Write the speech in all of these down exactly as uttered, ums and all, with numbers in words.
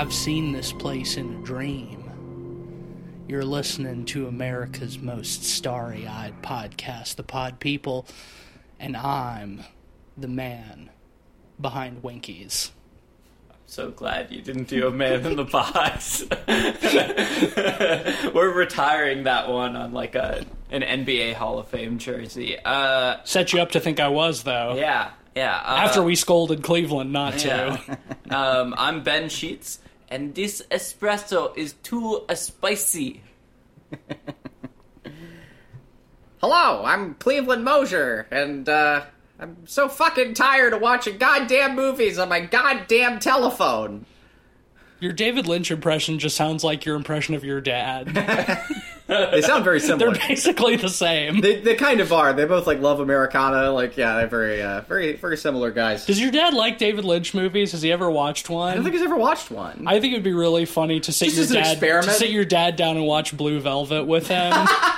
I've seen this place in a dream. You're listening to America's most starry-eyed podcast, The Pod People, and I'm the man behind Winkies. So glad you didn't do a man in the box. We're retiring that one on like a an N B A Hall of Fame jersey. Uh, Set you up to think I was, though. yeah, yeah. Uh, After we scolded Cleveland not to. yeah. um, I'm Ben Sheets, and this espresso is too uh, spicy. Hello, I'm Cleveland Mosier, and uh, I'm so fucking tired of watching goddamn movies on my goddamn telephone. Your David Lynch impression just sounds like your impression of your dad. They sound very similar. They're basically the same. They, they kind of are. They both like love Americana. Like, yeah, they're very, uh, very, very similar guys. Does your dad like David Lynch movies? Has he ever watched one? I don't think he's ever watched one. I think it'd be really funny to sit Just your as an dad experiment? to sit your dad down and watch Blue Velvet with him.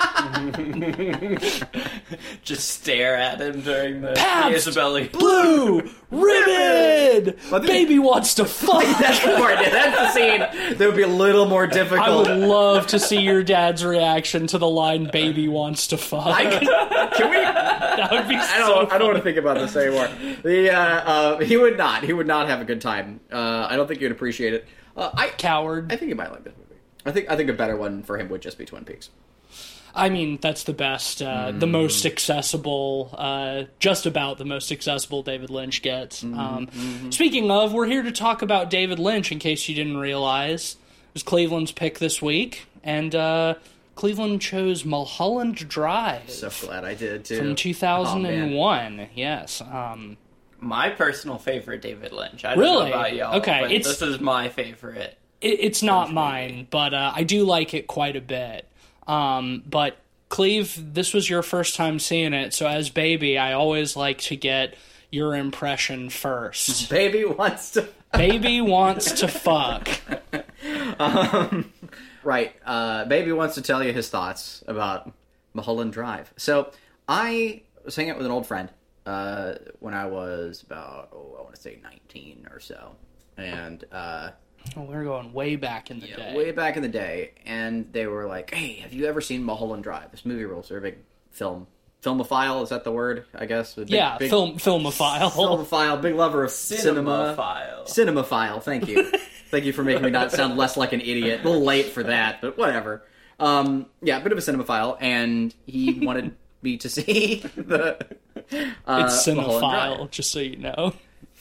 Just stare at him during the Pabst! Isabella. Blue ribbon. But the- Baby wants to fuck. That's the part. Yeah, that's the scene that would be a little more difficult. I would love to see your dad's reaction to the line "Baby wants to fuck." I can, can we? That would be I so. don't. I don't want to think about this anymore. The uh, uh, he would not. He would not have a good time. Uh, I don't think you'd appreciate it. Uh, I Coward. I think he might like this movie. I think I think a better one for him would just be Twin Peaks. I mean, that's the best, uh, mm. the most accessible, uh, just about the most accessible David Lynch gets. Mm-hmm. Um, mm-hmm. Speaking of, we're here to talk about David Lynch, in case you didn't realize. It was Cleveland's pick this week, and uh, Cleveland chose Mulholland Drive. So glad I did, too. From two thousand one, oh, yes. Um, My personal favorite, David Lynch. I don't really? know about y'all, okay, but it's, this is my favorite. It, it's not mine, but uh, I do like it quite a bit. Um, but Cleve, this was your first time seeing it, so as Baby, I always like to get your impression first. Baby wants to... Baby wants to fuck. Um, right. Uh, Baby wants to tell you his thoughts about Mulholland Drive. So, I was hanging out with an old friend uh, when I was about, oh, I want to say nineteen or so. And, uh... Oh, we're going way back in the yeah, day. way back in the day, and they were like, hey, have you ever seen Mulholland Drive? This movie rules. They're a big film. Filmophile, is that the word, I guess? Big, yeah, big, film filmophile. Filmophile, big lover of cinema. Cinemaphile. Cinemaphile, thank you. Thank you for making me not sound less like an idiot. A little late for that, but whatever. Um, yeah, a bit of a cinemaphile, and he wanted me to see the uh, It's Mulholland cinephile, Drive. just so you know.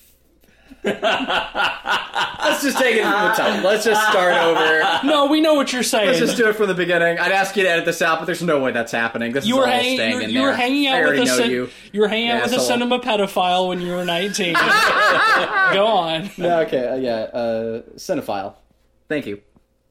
Let's just take it from the top. Let's just start over. No, we know what you're saying. Let's just do it from the beginning. I'd ask you to edit this out, but there's no way that's happening. This you is were all hanging. staying You were, in you there. were hanging I out with already a know cin- you. you were hanging out with a Asshole. cinema pedophile when you were nineteen. Go on. No, okay, uh, yeah, uh, cinephile. Thank you.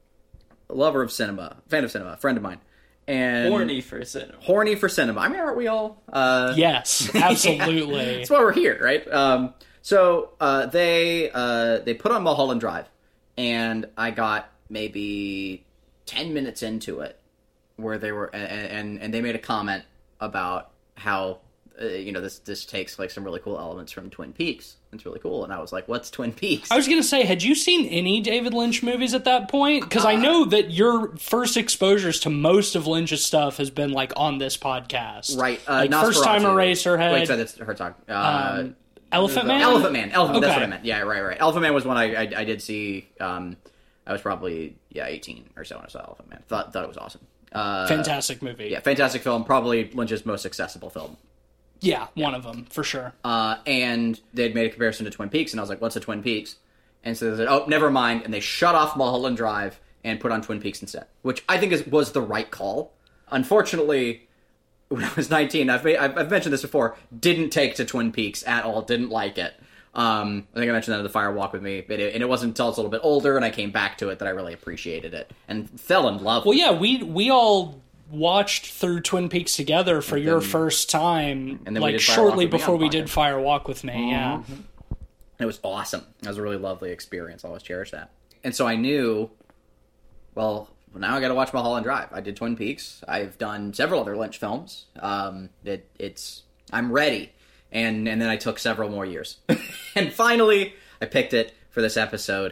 A lover of cinema, fan of cinema, friend of mine, and Horny for cinema. horny for cinema. I mean, aren't we all? Uh, Yes, absolutely. That's why we're here, right? Um, so uh, they uh, they put on Mulholland Drive, and I got maybe ten minutes into it, where they were, and and, and they made a comment about how uh, you know this this takes like some really cool elements from Twin Peaks. It's really cool, and I was like, "What's Twin Peaks?" I was going to say, had you seen any David Lynch movies at that point? Because I know that your first exposures to most of Lynch's stuff has been like on this podcast, Right, uh, like First Time Nosferatu. Eraserhead, Wait, so that's Herzog. Uh, um, Elephant Man. Elephant Man. Elephant Man. That's Okay. what I meant. Yeah, right, right. Elephant Man was one I I, I did see. Um, I was probably yeah eighteen or so when I saw Elephant Man. Thought thought it was awesome. Uh, Fantastic movie. Yeah, fantastic film. Probably Lynch's most accessible film. Yeah, one of them for sure. Uh, and they'd made a comparison to Twin Peaks, and I was like, "What's a Twin Peaks?" And so they said, "Oh, never mind." And they shut off Mulholland Drive and put on Twin Peaks instead, which I think is was the right call. Unfortunately, when I was nineteen, I've made, I've, I've mentioned this before. Didn't take to Twin Peaks at all. Didn't like it. Um, I think I mentioned that in the Fire Walk with Me, but it, and it wasn't until I was a little bit older and I came back to it that I really appreciated it and fell in love. Well, with yeah, we we all watched through Twin Peaks together for And your then- first time, and then we like did Fire Walk shortly with Me before on we podcast. did Fire Walk with Me. Yeah, It was awesome. It was a really lovely experience. I always cherish that. And so I knew, well, now I got to watch Mulholland Drive. I did Twin Peaks. I've done several other Lynch films. Um, it, it's I'm ready. And and then I took several more years. And finally, I picked it for this episode.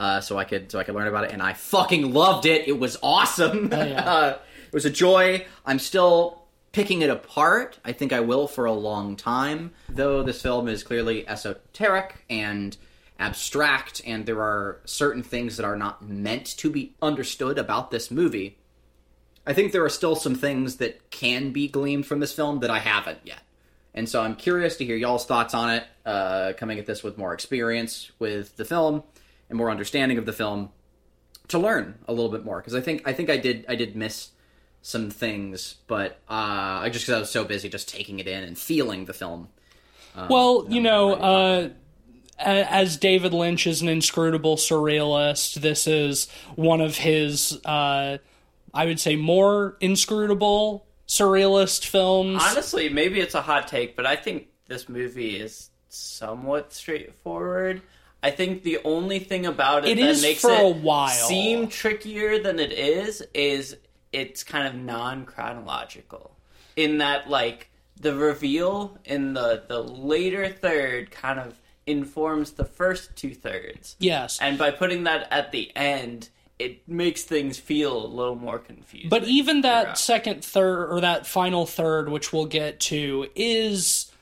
uh, so I could so I could learn about it, and I fucking loved it. It was awesome. Oh, yeah. uh, it was a joy. I'm still picking it apart. I think I will for a long time, though this film is clearly esoteric and abstract, and there are certain things that are not meant to be understood about this movie. I think there are still some things that can be gleaned from this film that I haven't yet. And so I'm curious to hear y'all's thoughts on it, uh, coming at this with more experience with the film and more understanding of the film, to learn a little bit more. Because I think I think I did I did miss some things, but uh, I just because I was so busy just taking it in and feeling the film. Um, well, you know, uh, as David Lynch is an inscrutable surrealist, this is one of his, uh, I would say, more inscrutable surrealist films. Honestly, maybe it's a hot take, but I think this movie is somewhat straightforward. I think the only thing about it, it that is makes for it a while. seem trickier than it is is it's kind of non-chronological. In that, like, the reveal in the, the later third kind of informs the first two thirds. Yes. And by putting that at the end, it makes things feel a little more confusing. But even that throughout. second third, or that final third, which we'll get to, is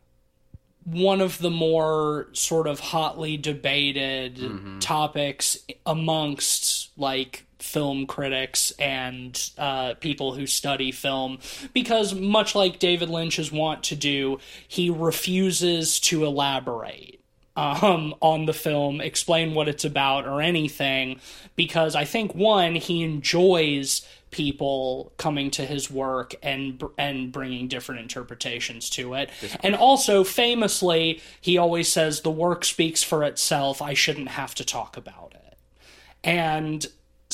one of the more sort of hotly debated mm-hmm. topics amongst, like, film critics and uh, people who study film, because much like David Lynch's wont to do, he refuses to elaborate um, on the film, explain what it's about or anything, because I think, one, he enjoys people coming to his work and and bringing different interpretations to it. And also, famously, he always says, the work speaks for itself, I shouldn't have to talk about it. And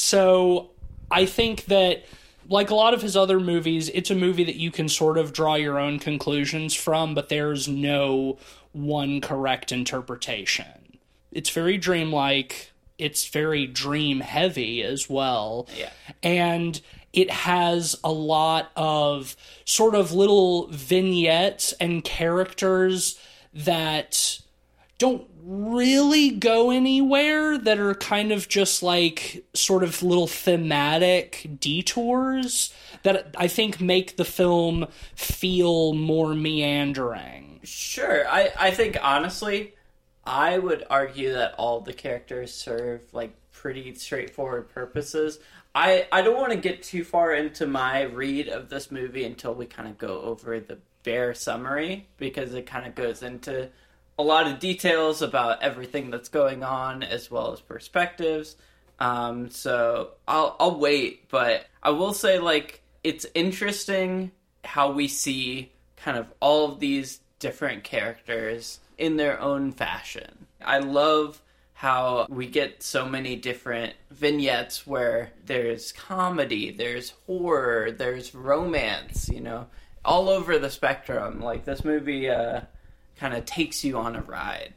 so I think that, like a lot of his other movies, it's a movie that you can sort of draw your own conclusions from, but there's no one correct interpretation. It's very dreamlike. It's very dream-heavy as well. Yeah. And it has a lot of sort of little vignettes and characters that don't really go anywhere, that are kind of just like sort of little thematic detours that I think make the film feel more meandering. Sure. I, I think, honestly, I would argue that all the characters serve like pretty straightforward purposes. I, I don't want to get too far into my read of this movie until we kind of go over the bare summary, because it kind of goes into a lot of details about everything that's going on, as well as perspectives. Um, so I'll I'll wait, but I will say, like, it's interesting how we see kind of all of these different characters in their own fashion. I love how we get so many different vignettes where there's comedy, there's horror, there's romance, you know, all over the spectrum. Like, this movie uh, kind of takes you on a ride.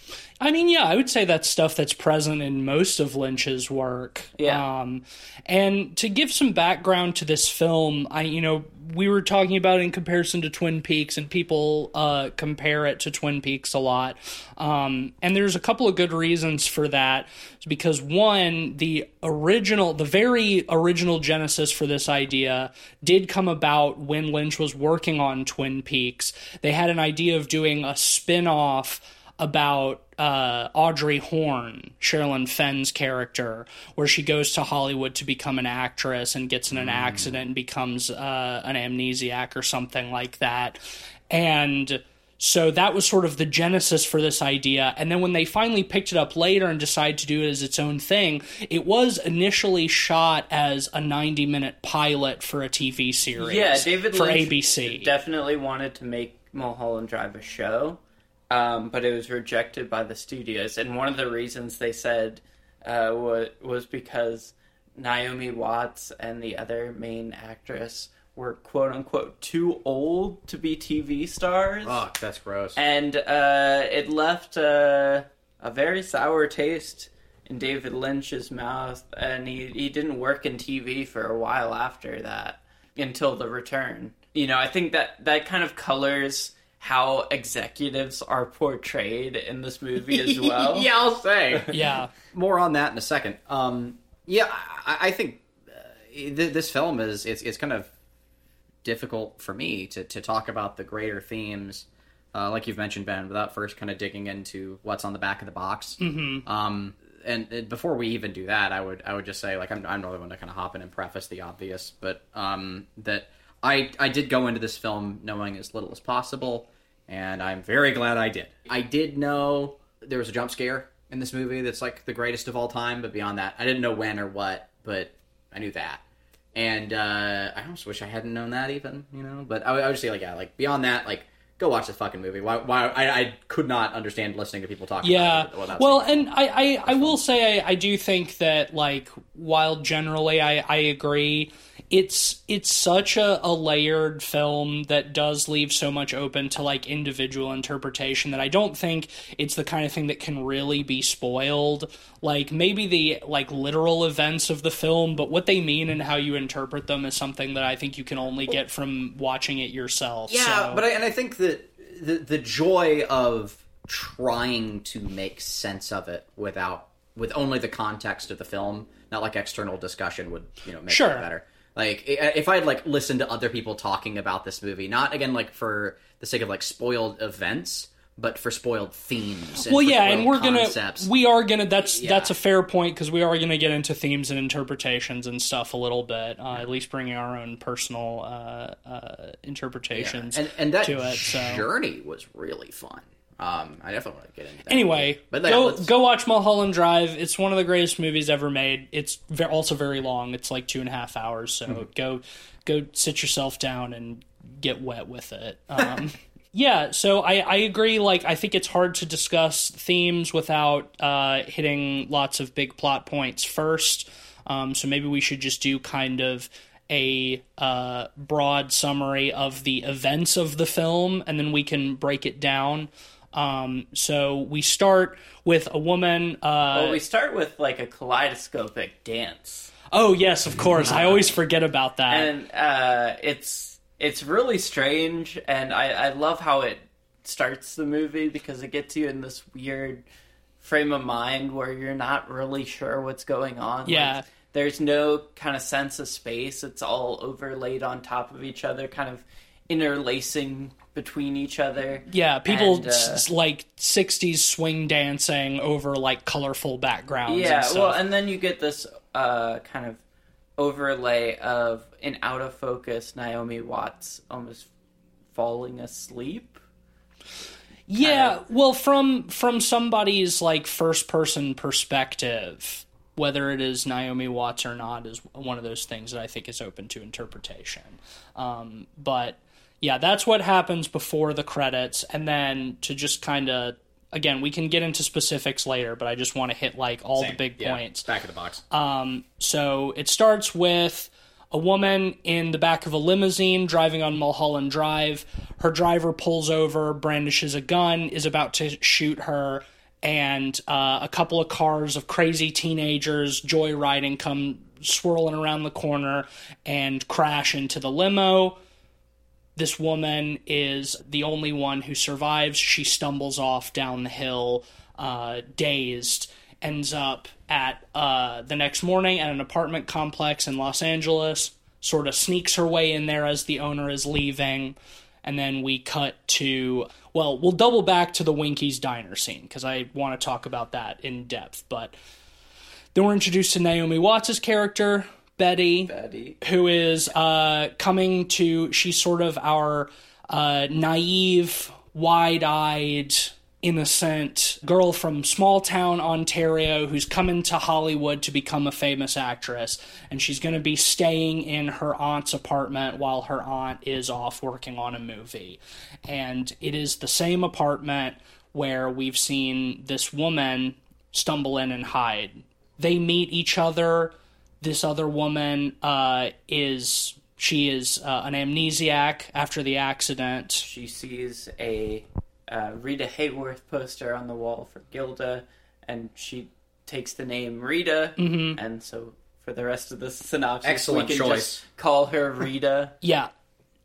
I mean, yeah, I would say that's stuff that's present in most of Lynch's work. Yeah. Um, and to give some background to this film, I, you know, we were talking about it in comparison to Twin Peaks, and people uh, compare it to Twin Peaks a lot. Um, and there's a couple of good reasons for that. It's because, one, the original, the very original genesis for this idea did come about when Lynch was working on Twin Peaks. They had an idea of doing a spin-off about uh, Audrey Horne, Sherilyn Fenn's character, where she goes to Hollywood to become an actress and gets in an mm. accident and becomes uh, an amnesiac or something like that. And so that was sort of the genesis for this idea. And then when they finally picked it up later and decided to do it as its own thing, it was initially shot as a ninety-minute pilot for a T V series. Yeah, David for Lynch A B C. Definitely wanted to make Mulholland Drive a show. Um, but it was rejected by the studios, and one of the reasons they said uh, was, was because Naomi Watts and the other main actress were quote-unquote too old to be T V stars. Oh, that's gross. And uh, it left uh, a very sour taste in David Lynch's mouth, and he, he didn't work in T V for a while after that, until The Return. You know, I think that, that kind of colors how executives are portrayed in this movie as well. Yeah, I'll say. Yeah. More on that in a second. Um, yeah, I, I think uh, th- this film is it's it's kind of difficult for me to to talk about the greater themes, uh, like you've mentioned, Ben, without first kind of digging into what's on the back of the box. Mm-hmm. Um, and, and before we even do that, I would I would just say, like, I'm I'm not the one to kind of hop in and preface the obvious, but um, that I I did go into this film knowing as little as possible, and I'm very glad I did. I did know there was a jump scare in this movie that's like the greatest of all time, but beyond that, I didn't know when or what, but I knew that. And uh, I almost wish I hadn't known that even, you know. But I, I would just say, like, yeah, like beyond that, like, go watch the fucking movie. Why? Why? I, I could not understand listening to people talk. Yeah. about it without Well, seeing it. and I, I, I will say I, I do think that, like, while generally I, I agree, it's it's such a, a layered film that does leave so much open to, like, individual interpretation that I don't think it's the kind of thing that can really be spoiled. Like, maybe the, like, literal events of the film, but what they mean and how you interpret them is something that I think you can only get from watching it yourself. Yeah, so. but I, and I think that the the joy of trying to make sense of it without with only the context of the film, not like external discussion, would, you know, make Sure. it better. Like, if I had, like, listened to other people talking about this movie, not, again, like, for the sake of, like, spoiled events, but for spoiled themes. And well, for yeah, spoiled and we're concepts. gonna, we are gonna. That's Yeah. that's a fair point, because we are gonna get into themes and interpretations and stuff a little bit. Uh, at least bringing our own personal uh, uh, interpretations and, and that to it. So. journey was really fun. Um, I definitely want to get into that. Anyway, but yeah, go let's- go watch Mulholland Drive. It's one of the greatest movies ever made. It's ve- also very long. It's like two and a half hours. So Mm-hmm. go go sit yourself down and get wet with it. Um, yeah, so I, I agree. Like, I think it's hard to discuss themes without uh, hitting lots of big plot points first. Um, so maybe we should just do kind of a uh, broad summary of the events of the film, and then we can break it down. Um, so we start with a woman. Uh, Well, we start with like a kaleidoscopic dance, oh yes, of course. I always forget about that. and uh, it's it's really strange, and I, I love how it starts the movie because it gets you in this weird frame of mind where you're not really sure what's going on. Yeah. Like, there's no kind of sense of space. It's all overlaid on top of each other, kind of interlacing between each other. Yeah, people And, uh, s- like sixties swing dancing over like colorful backgrounds. Yeah, and stuff. well, and then you get this uh, kind of overlay of an out of focus Naomi Watts almost falling asleep. yeah. Well, from from somebody's like first person perspective, whether it is Naomi Watts or not is one of those things that I think is open to interpretation. Um, but yeah, that's what happens before the credits, and then to just kind of. Again, we can get into specifics later, but I just want to hit like all Same. the big Yeah, points. back of the box. Um, so it starts with a woman in the back of a limousine driving on Mulholland Drive. Her driver pulls over, brandishes a gun, is about to shoot her, and uh, a couple of cars of crazy teenagers joyriding come swirling around the corner and crash into the limo. This woman is the only one who survives. She stumbles off down the hill, uh, dazed, ends up at uh, the next morning at an apartment complex in Los Angeles, sort of sneaks her way in there as the owner is leaving, and then we cut to, well, we'll double back to the Winky's Diner scene, because I want to talk about that in depth, but then we're introduced to Naomi Watts' character, Betty, Betty. who is uh, coming to, she's sort of our uh, naive, wide-eyed, innocent girl from small town Ontario who's coming to Hollywood to become a famous actress, and she's going to be staying in her aunt's apartment while her aunt is off working on a movie. And it is the same apartment where we've seen this woman stumble in and hide. They meet each other. This other woman uh, is, she is uh, an amnesiac after the accident. She sees a uh, Rita Hayworth poster on the wall for Gilda, and she takes the name Rita, Mm-hmm. and so for the rest of the synopsis, Excellent we can choice. just call her Rita. Yeah.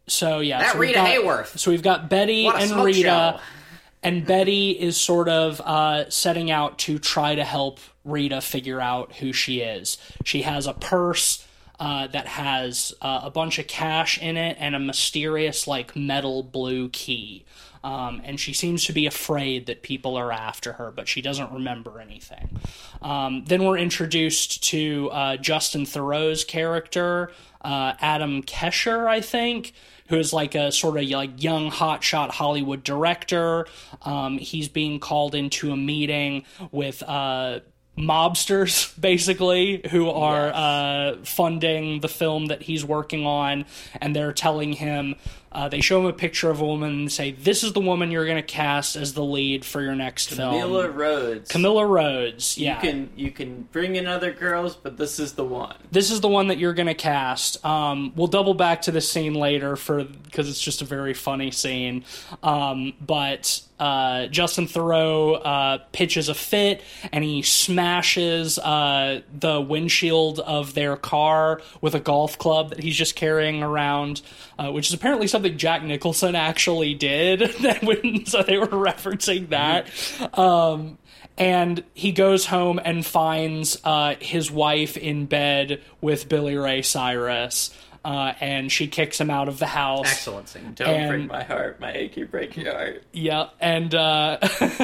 So yeah, That so we've Rita got- Hayworth. So we've got Betty What a and smoke Rita, show. and Betty is sort of uh, setting out to try to help Rita figure out who she is. She has a purse uh, that has uh, a bunch of cash in it and a mysterious like metal blue key. Um, and she seems to be afraid that people are after her, but she doesn't remember anything. Um, then we're introduced to uh, Justin Theroux's character, uh, Adam Kesher, I think, who is like a sort of like young hotshot Hollywood director. Um, he's being called into a meeting with uh, mobsters, basically, who are Yes. uh, funding the film that he's working on, and they're telling him, uh, they show him a picture of a woman and say, this is the woman you're going to cast as the lead for your next Camilla film. Rhodes. Camilla Rhodes, yeah. You can you can bring in other girls, but this is the one. This is the one that you're going to cast. Um, we'll double back to this scene later for because it's just a very funny scene. Um, but uh, Justin Theroux uh, pitches a fit and he smashes uh, the windshield of their car with a golf club that he's just carrying around, uh, which is apparently something Jack Nicholson actually did. So they were referencing that. Um, And he goes home and finds uh, his wife in bed with Billy Ray Cyrus, uh, and she kicks him out of the house. Excellent scene. Don't And- break my heart, my achy breaky heart. Yeah, and uh,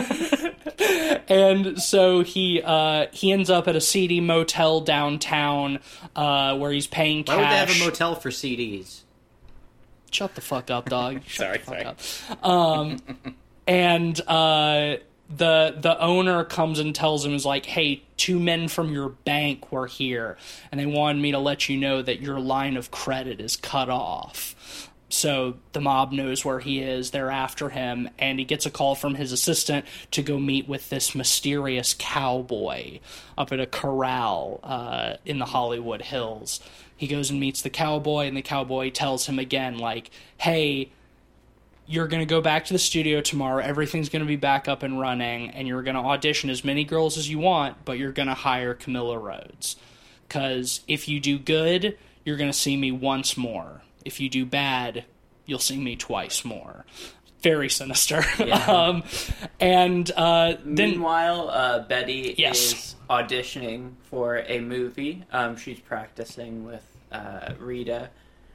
and so he uh, he ends up at a seedy motel downtown uh, where he's paying cash. Why would they have a motel for C Ds? Shut the fuck up, dog. Shut Sorry, the fuck sorry. up. Um, and uh, the the owner comes and tells him, is like, hey, two men from your bank were here, and they wanted me to let you know that your line of credit is cut off. So the mob knows where he is, they're after him, and he gets a call from his assistant to go meet with this mysterious cowboy up at a corral uh, in the Hollywood Hills. He goes and meets the cowboy, and the cowboy tells him again, like, hey, you're going to go back to the studio tomorrow, everything's going to be back up and running, and you're going to audition as many girls as you want, but you're going to hire Camilla Rhodes. Because if you do good, you're going to see me once more. If you do bad, you'll see me twice more. Very sinister. Yeah. um, and uh, then... Meanwhile, uh, Betty Yes. is auditioning for a movie. Um, she's practicing with uh, Rita,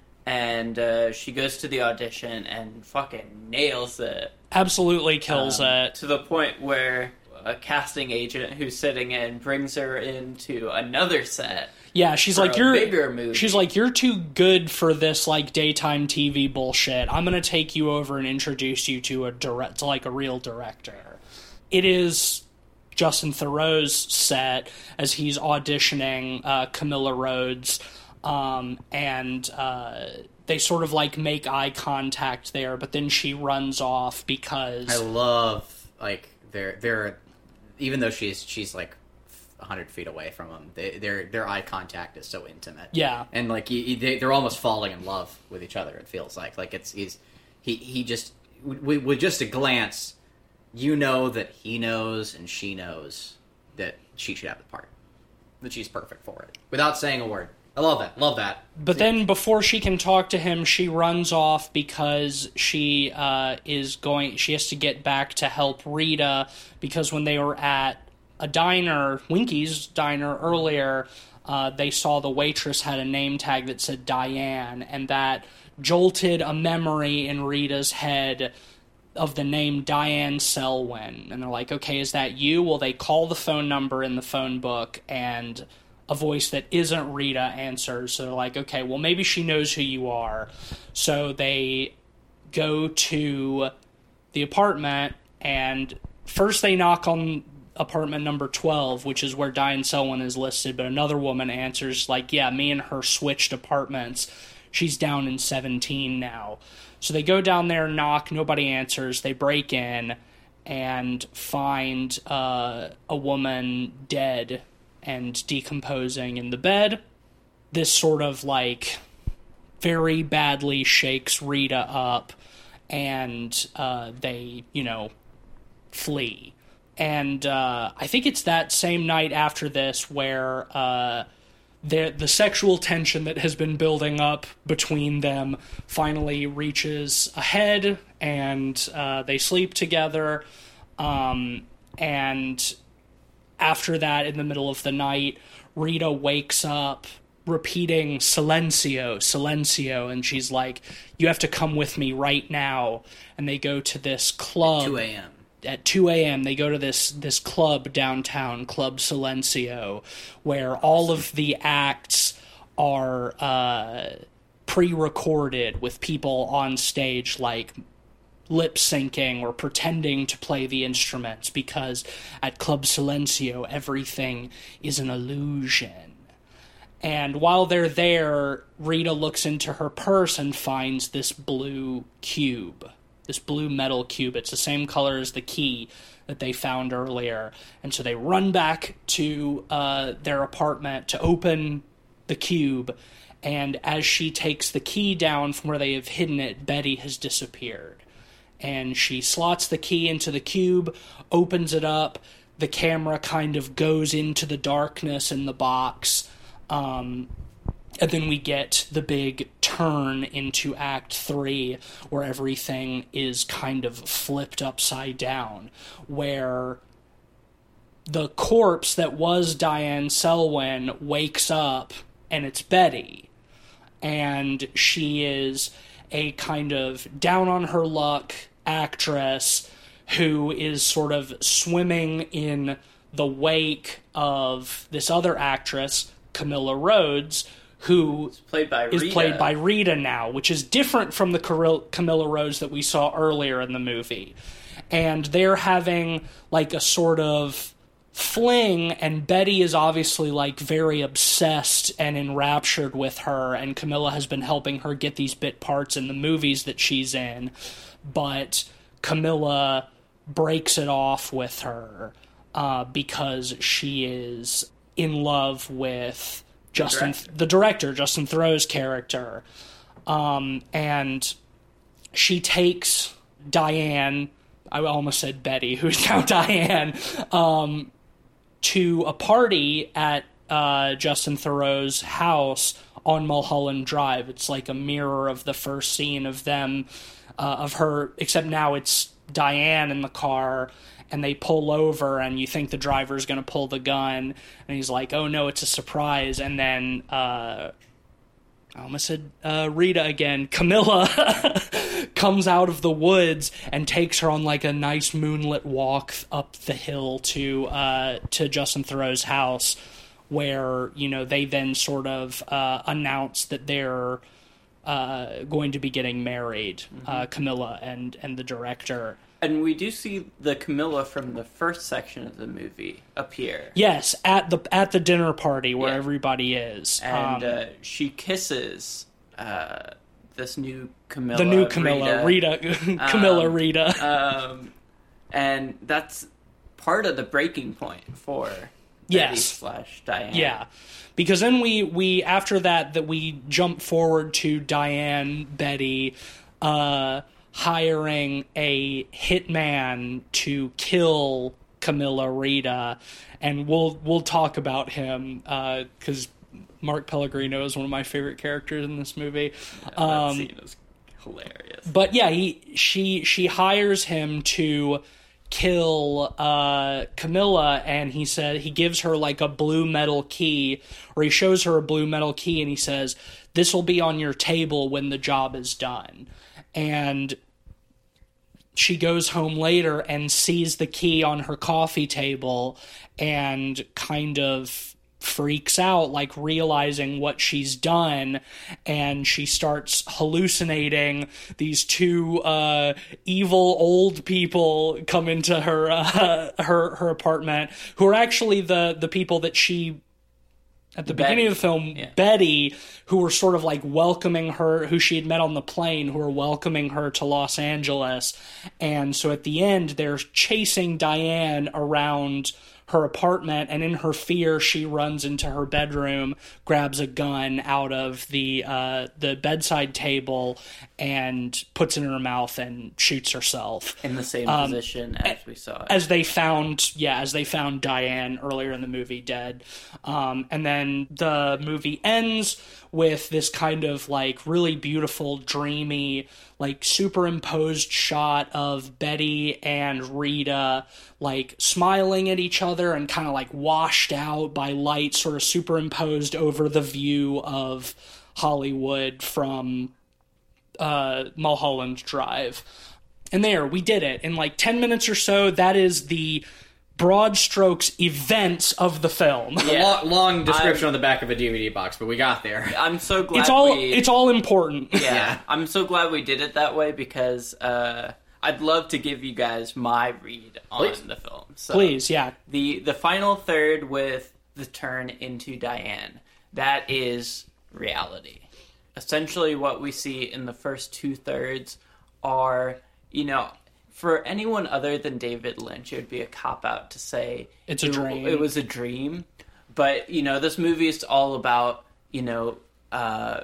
and uh, she goes to the audition and fucking nails it. Absolutely kills Um, it. to the point where a casting agent who's sitting in brings her into another set. Yeah, she's for like, a you're bigger movie. She's like, you're too good for this like daytime T V bullshit. I'm gonna take you over and introduce you to a direct, to like a real director. It is Justin Theroux's set as he's auditioning uh, Camilla Rhodes, um, and uh, they sort of like make eye contact there, but then she runs off because I love like they're they're even though she's she's like a hundred feet away from them, they, their their eye contact is so intimate. Yeah. and like you, you- they, they're almost falling in love with each other. It feels like like it's he's he he just with, with just a glance, you know that he knows and she knows that she should have the part, that she's perfect for it without saying a word. I love that. Love that. But then before she can talk to him, she runs off because she uh, is going. She has to get back to help Rita because when they were at a diner, Winky's diner earlier, uh, they saw the waitress had a name tag that said Diane, and that jolted a memory in Rita's head of the name Diane Selwyn. And they're like, okay, is that you? Well, they call the phone number in the phone book, and a voice that isn't Rita answers. So they're like, okay, well, maybe she knows who you are. So they go to the apartment, and first they knock on apartment number twelve, which is where Diane Selwyn is listed, but another woman answers, like, yeah, me and her switched apartments. She's down in seventeen now. So they go down there, knock, nobody answers. They break in and find uh, a woman dead and decomposing in the bed. This sort of, like, very badly shakes Rita up, and uh, they, you know, flee. And uh, I think it's that same night after this where uh, the the sexual tension that has been building up between them finally reaches a head, and uh, they sleep together. Um, and after that, in the middle of the night, Rita wakes up repeating Silencio, Silencio, and she's like, you have to come with me right now. And they go to this club. two a.m. At two a.m. they go to this this club downtown, Club Silencio, where all of the acts are uh, pre-recorded with people on stage, like lip syncing or pretending to play the instruments, because at Club Silencio everything is an illusion. And while they're there, Rita looks into her purse and finds this blue cube. This blue metal cube. It's the same color as the key that they found earlier. And so they run back to uh, their apartment to open the cube. And as she takes the key down from where they have hidden it, Betty has disappeared. And she slots the key into the cube, opens it up. The camera kind of goes into the darkness in the box. Um, and then we get the big turn into Act three, where everything is kind of flipped upside down, where the corpse that was Diane Selwyn wakes up, and it's Betty. And she is a kind of down-on-her-luck actress who is sort of swimming in the wake of this other actress, Camilla Rhodes, who It's played by is Rita. played by Rita now, which is different from the Caril- Camilla Rhodes that we saw earlier in the movie. And they're having like a sort of fling, and Betty is obviously like very obsessed and enraptured with her, and Camilla has been helping her get these bit parts in the movies that she's in, but Camilla breaks it off with her uh, because she is in love with Justin, director. the director, Justin Theroux's character. Um, and she takes Diane, I almost said Betty, who's now Diane, um, to a party at uh, Justin Theroux's house on Mulholland Drive. It's like a mirror of the first scene of them, uh, of her, except now it's Diane in the car, and they pull over, and you think the driver's going to pull the gun, and he's like, oh no, it's a surprise, and then, uh, I almost said uh, Rita again, Camilla comes out of the woods and takes her on like a nice moonlit walk up the hill to uh, to Justin Theroux's house, where, you know, they then sort of uh, announce that they're uh, going to be getting married, mm-hmm. uh, Camilla and, and the director. And we do see the Camilla from the first section of the movie appear. Yes, at the at the dinner party where Yeah. everybody is. And Um, uh, she kisses uh, this new Camilla. the new Camilla, Rita, Rita Camilla Um, Rita. Um, and that's part of the breaking point for Betty Yes. slash Diane. Yeah, because then we, we after that that we jump forward to Diane, Betty, uh, hiring a hitman to kill Camilla Rita, and we'll we'll talk about him because uh, Mark Pellegrino is one of my favorite characters in this movie. Yeah, that Um, scene is hilarious. But yeah, he she she hires him to kill uh, Camilla, and he said he gives her like a blue metal key, or he shows her a blue metal key, and he says, "This will be on your table when the job is done." And she goes home later and sees the key on her coffee table and kind of freaks out, like realizing what she's done, and she starts hallucinating these two uh, evil old people come into her uh, her her apartment, who are actually the the people that she at the Betty. beginning of the film, Yeah. Betty, who were sort of like welcoming her, who she had met on the plane, who were welcoming her to Los Angeles. And so at the end, they're chasing Diane around her apartment, and in her fear, she runs into her bedroom, grabs a gun out of the uh, the bedside table, and puts it in her mouth and shoots herself. In the same Um, position as we saw it. As they found, yeah, as they found Diane earlier in the movie dead. Um, and then the movie ends with this kind of like really beautiful, dreamy, like superimposed shot of Betty and Rita like smiling at each other and kind of like washed out by light, sort of superimposed over the view of Hollywood from uh, Mulholland Drive. And there, we did it. In like ten minutes or so, that is the broad strokes events of the film. A Yeah. lo- long description I'm- on the back of a D V D box, but we got there. I'm so glad It's all we... it's all important. Yeah, Yeah. I'm so glad we did it that way because uh, I'd love to give you guys my read on Please. the film. So Please, yeah. the the final third with the turn into Diane, that is reality. Essentially, what we see in the first two thirds are, you know, for anyone other than David Lynch, it would be a cop out to say It's a it, dream. It was a dream, but you know, this movie is all about you know uh,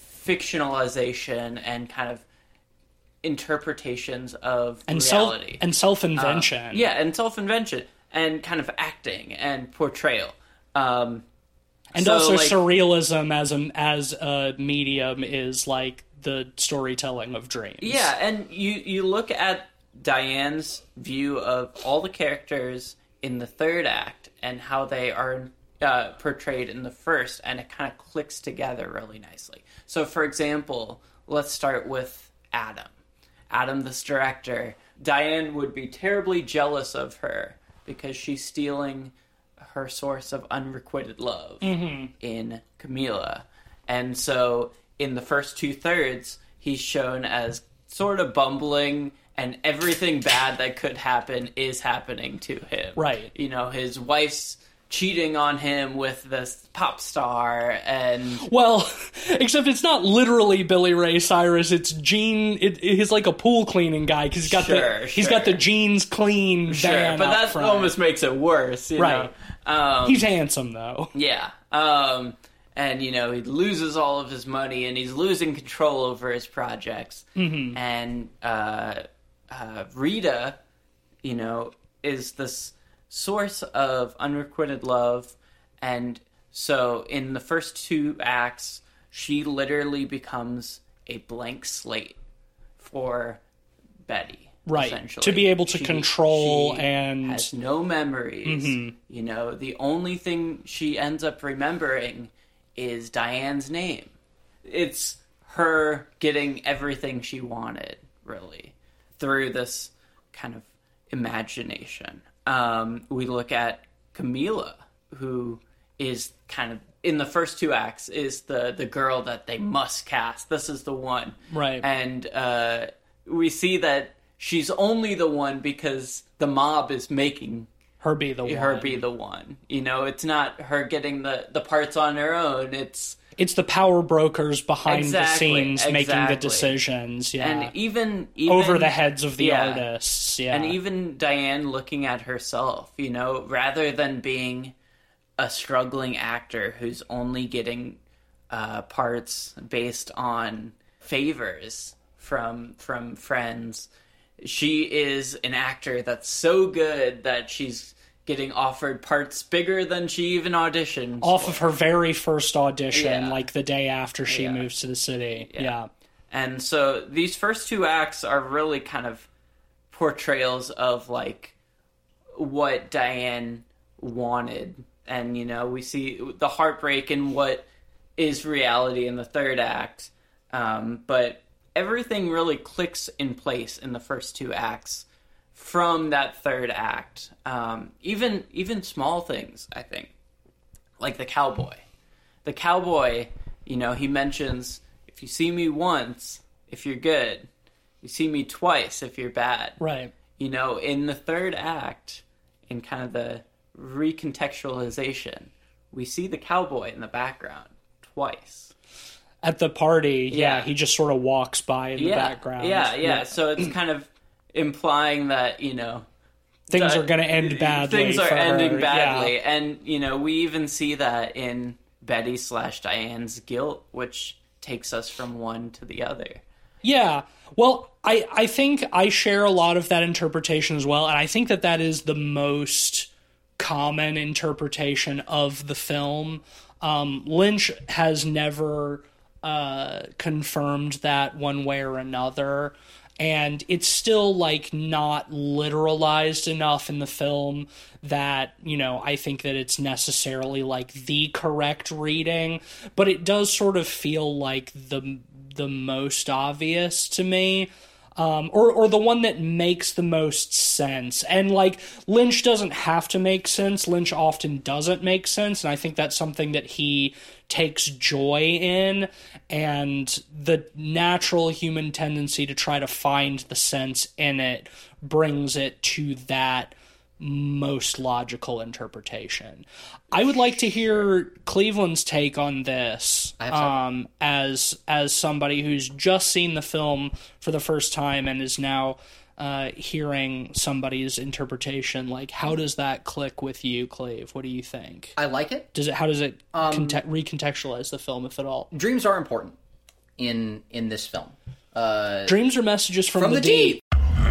fictionalization and kind of interpretations of And self reality and self invention. uh, yeah, and self-invention and kind of acting and portrayal. Um, and so, also like, surrealism as a as a medium is like the storytelling of dreams. yeah, and you you look at Diane's view of all the characters in the third act and how they are uh, portrayed in the first, and it kind of clicks together really nicely. So, for example, let's start with Adam. Adam, this director, Diane would be terribly jealous of her because she's stealing her source of unrequited love in Camila. And so in the first two thirds, he's shown as sort of bumbling, and everything bad that could happen is happening to him. Right. You know, his wife's cheating on him with this pop star, and Well, except it's not literally Billy Ray Cyrus. It's Gene. It, he's like a pool cleaning guy because he's got Sure, the he's got sure. the jeans clean sure, van but up that front. almost makes it worse, you Right. know? Um, He's handsome though. Yeah. Um, and, you know, he loses all of his money and he's losing control over his projects. Mm-hmm. And uh, uh, Rita, you know, is this source of unrequited love. And so in the first two acts, she literally becomes a blank slate for Betty. Right. Essentially. To be able to She- control she and- has no memories. Mm-hmm. You know, the only thing she ends up remembering is Diane's name. It's her getting everything she wanted, really, through this kind of imagination. Um, we look at Camila, who is kind of, in the first two acts, is the, the girl that they must cast. This is the one. Right. And uh, we see that she's only the one because the mob is making Her be the one. her be the one. You know, it's not her getting the, the parts on her own. It's It's the power brokers behind Exactly, the scenes making the exactly. decisions. Yeah. and even, even over the heads of the yeah. artists. Yeah. And even Diane looking at herself, you know, rather than being a struggling actor who's only getting uh, parts based on favors from from friends, she is an actor that's so good that she's getting offered parts bigger than she even auditioned off for. of her very first audition, Yeah. like the day after she Yeah. moves to the city. Yeah. Yeah. And so these first two acts are really kind of portrayals of like what Diane wanted. And, you know, we see the heartbreak in what is reality in the third act. Um, but everything really clicks in place in the first two acts from that third act. Um, even even small things, I think. Like the cowboy. The cowboy, you know, he mentions, if you see me once, if you're good. You see me twice, if you're bad. Right. You know, in the third act, in kind of the recontextualization, we see the cowboy in the background twice. At the party, yeah, Yeah. he just sort of walks by in the yeah, background. Yeah, yeah. So it's kind of implying that, you know, things that are going to end badly. Things are for ending her. badly, Yeah. and you know we even see that in Betty slash Diane's guilt, which takes us from one to the other. Yeah. Well, I, I think I share a lot of that interpretation as well, and I think that that is the most common interpretation of the film. Um, Lynch has never uh, confirmed that one way or another, and it's still, like, not literalized enough in the film that, you know, I think that it's necessarily, like, the correct reading, but it does sort of feel like the the most obvious to me. Um, or, or the one that makes the most sense. And, like, Lynch doesn't have to make sense. Lynch often doesn't make sense, and I think that's something that he takes joy in, and the natural human tendency to try to find the sense in it brings it to that most logical interpretation. I would like to hear Cleveland's take on this, um, as as somebody who's just seen the film for the first time and is now uh, hearing somebody's interpretation. Like, how does that click with you, Cleve? What do you think? I like it. Does it? How does it Um, conte- recontextualize the film, if at all? Dreams are important in in this film. Uh, Dreams are messages from, from the, the deep. deep.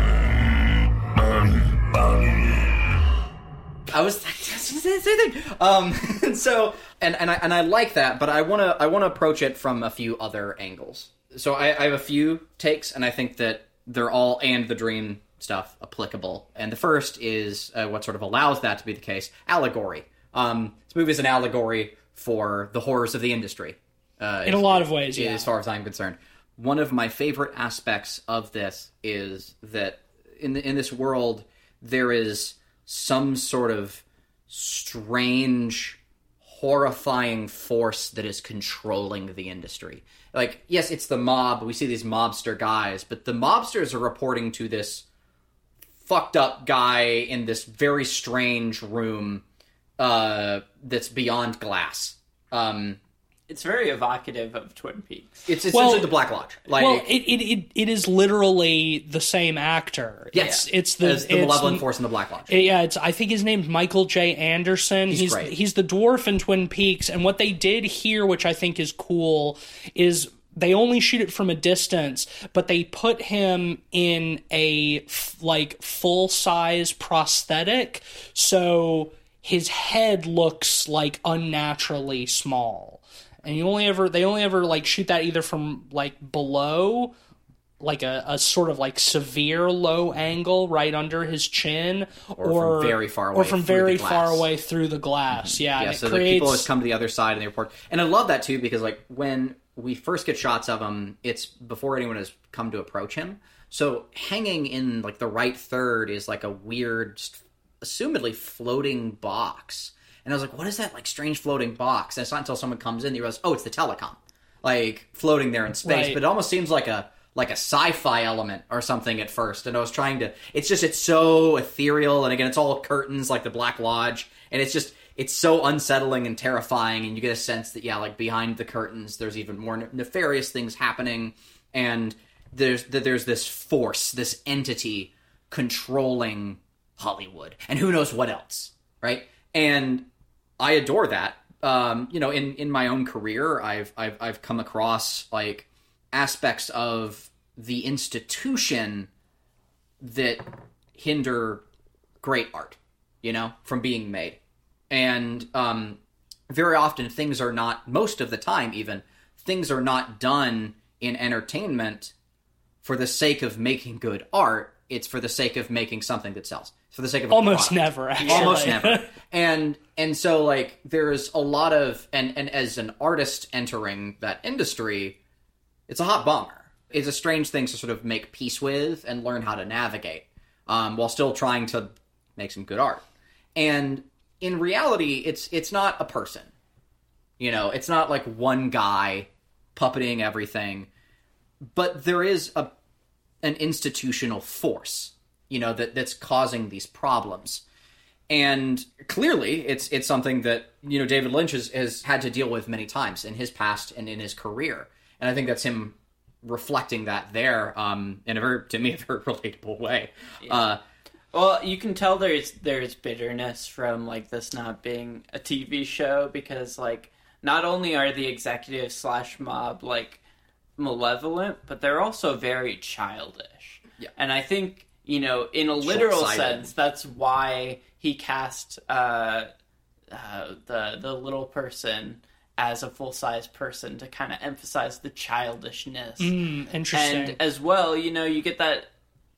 I was same thing. Um, and so and and I and I like that, but I want to I want to approach it from a few other angles. So I, I have a few takes, and I think that they're all and the dream stuff applicable. And the first is uh, what sort of allows that to be the case: allegory. Um, this movie is an allegory for the horrors of the industry. Uh, In a lot of ways, yeah. As far as I'm concerned, one of my favorite aspects of this is that in the, in this world there is some sort of strange, horrifying force that is controlling the industry. Like, yes, it's the mob. We see these mobster guys, but the mobsters are reporting to this fucked up guy in this very strange room uh, that's beyond glass. Um, It's very evocative of Twin Peaks. it's essentially Well- the Black Lodge. Like, Well, it, it it it is literally the same actor. yes, It's, it's the as the it's- malevolent force in the Black Lodge. Yeah, it's. I think his name's Michael J. Anderson. He's He's great. he's the dwarf in Twin Peaks, and what they did here, which I think is cool, is they only shoot it from a distance, but they put him in a f- like full size prosthetic, so his head looks like unnaturally small. And you only ever they only ever like shoot that either from like below, like a, a sort of like severe low angle right under his chin, or, Or from very far away or from through very the glass. far away through the glass. Yeah, Yeah, and it so the creates, people always come to the other side and they report. And I love that too, because like when we first get shots of him, it's before anyone has come to approach him. So hanging in like the right third is like a weird, assumedly floating box. And I was like, what is that like strange floating box? And it's not until someone comes in that you realize, oh, it's the telecom, like floating there in space. Right. But it almost seems like a like a sci-fi element or something at first. And I was trying to, it's just, it's so ethereal. And again, it's all curtains like the Black Lodge. And it's just, it's so unsettling and terrifying. And you get a sense that, yeah, like behind the curtains, there's even more ne- nefarious things happening. And there's, that there's this force, this entity controlling Hollywood. And who knows what else, right? And I adore that. Um, you know, in, in my own career, I've, I've, I've come across like aspects of the institution that hinder great art, you know, from being made. And um, very often things are not, most of the time even, things are not done in entertainment for the sake of making good art. It's for the sake of making something that sells. It's for the sake of a almost product. never, actually. Almost never. And and so like there's a lot of and, and as an artist entering that industry, it's a hot bummer. It's a strange thing to sort of make peace with and learn how to navigate, um, while still trying to make some good art. And in reality, it's it's not a person. You know, it's not like one guy puppeting everything, but there is a an institutional force, you know, that that's causing these problems. And clearly, it's it's something that, you know, David Lynch has, has had to deal with many times in his past and in his career. And I think that's him reflecting that there um, in a very, to me, a very relatable way. Yeah. Uh, Well, you can tell there's there's bitterness from like this not being a T V show because like not only are the executives slash mob like malevolent, but they're also very childish. Yeah. And I think, you know, in a literal Short-sighted. sense, that's why he cast uh, uh, the the little person as a full size person to kind of emphasize the childishness. Mm, interesting. And as well, you know, you get that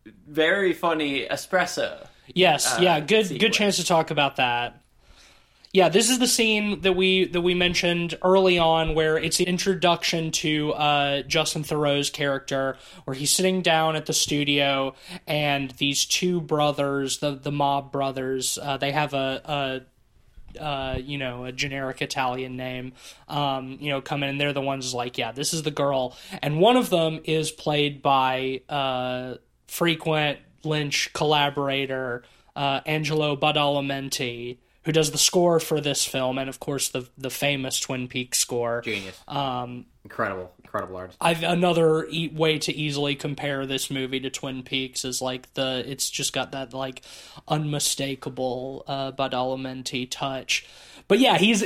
very funny espresso. Yes, uh, yeah, good sequence. good chance to talk about that. Yeah, this is the scene that we that we mentioned early on where it's the introduction to uh, Justin Theroux's character, where he's sitting down at the studio and these two brothers, the the mob brothers, uh, they have a, a uh, you know, a generic Italian name, um, you know, come in and they're the ones like, yeah, this is the girl. And one of them is played by uh, frequent Lynch collaborator uh, Angelo Badalamenti, who does the score for this film, and of course the the famous Twin Peaks score. Genius. Um, Incredible. Incredible artist. I've another e- way to easily compare this movie to Twin Peaks is like the it's just got that like unmistakable uh, Badalamenti touch. But yeah, he's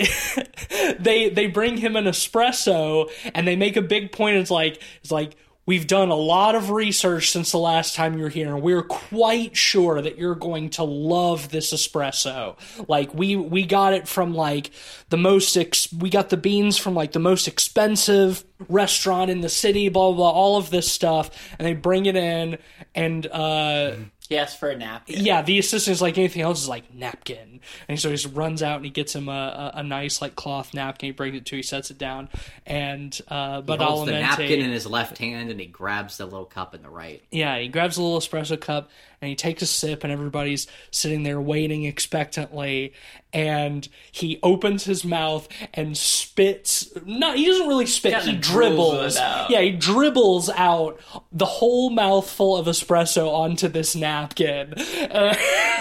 they they bring him an espresso and they make a big point. It's like it's like. We've done a lot of research since the last time you were here, and we're quite sure that you're going to love this espresso. Like, we we got it from, like, the most... Ex- we got the beans from, like, the most expensive restaurant in the city, blah, blah, blah, all of this stuff, and they bring it in, and... uh He asks for a napkin. Yeah, the assistant's like anything else is like napkin, and so he just runs out and he gets him a, a, a nice like cloth napkin. He brings it to, he sets it down, and uh, He holds the Badalamenti, napkin in his left hand and he grabs the little cup in the right. yeah, he grabs a little espresso cup and he takes a sip, and everybody's sitting there waiting expectantly, and he opens his mouth and spits. Not he doesn't really spit. Kinda He dribbles dribbles. it out. Yeah, he dribbles out the whole mouthful of espresso onto this napkin. Uh,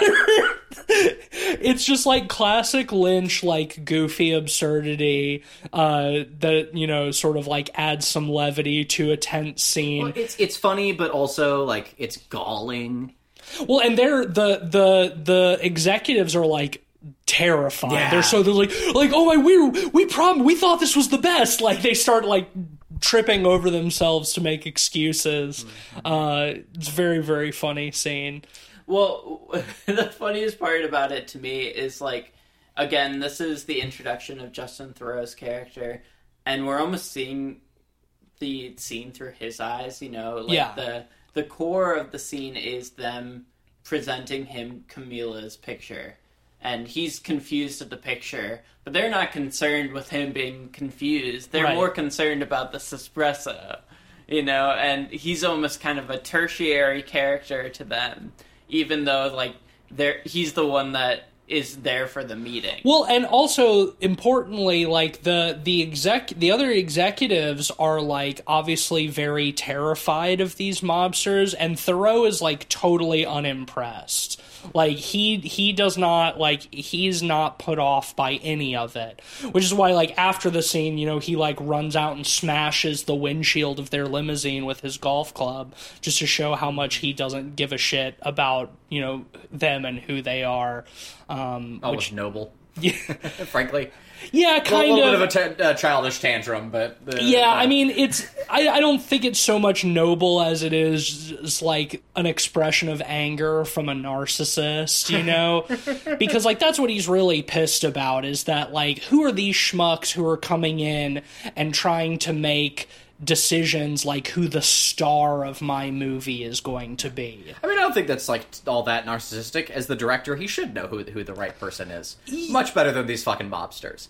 it's just like classic Lynch, like goofy absurdity uh, that, you know, sort of like adds some levity to a tense scene. Well, it's it's funny, but also like it's galling. Well, and they're the the the executives are like terrified. Yeah. They're so they're like like oh my we we prom we thought this was the best. Like they start like tripping over themselves to make excuses. Mm-hmm. Uh, it's a very very funny scene. Well, the funniest part about it to me is like, again, this is the introduction of Justin Theroux's character, and we're almost seeing the scene through his eyes. You know, like Yeah. the the core of the scene is them presenting him Camila's picture, and he's confused at the picture, but they're not concerned with him being confused. They're Right. more concerned about this espresso, you know, and he's almost kind of a tertiary character to them, even though, like, they're, he's the one that is there for the meeting. Well, and also importantly, like the the exec the other executives are like obviously very terrified of these mobsters, and Theroux is like totally unimpressed. Like he he does not like he's not put off by any of it, which is why like after the scene, you know, he like runs out and smashes the windshield of their limousine with his golf club just to show how much he doesn't give a shit about, you know, them and who they are. Um, Almost which, noble, yeah, frankly. yeah, A kind little of. bit of a t- uh, childish tantrum, but the, Yeah, uh, I mean, it's. I, I don't think it's so much noble as it is just like an expression of anger from a narcissist, you know? Because, like, that's what he's really pissed about is that, like, who are these schmucks who are coming in and trying to make decisions like who the star of my movie is going to be? I mean, I don't think that's like all that narcissistic. As the director, he should know who who the right person is. Much better than these fucking mobsters.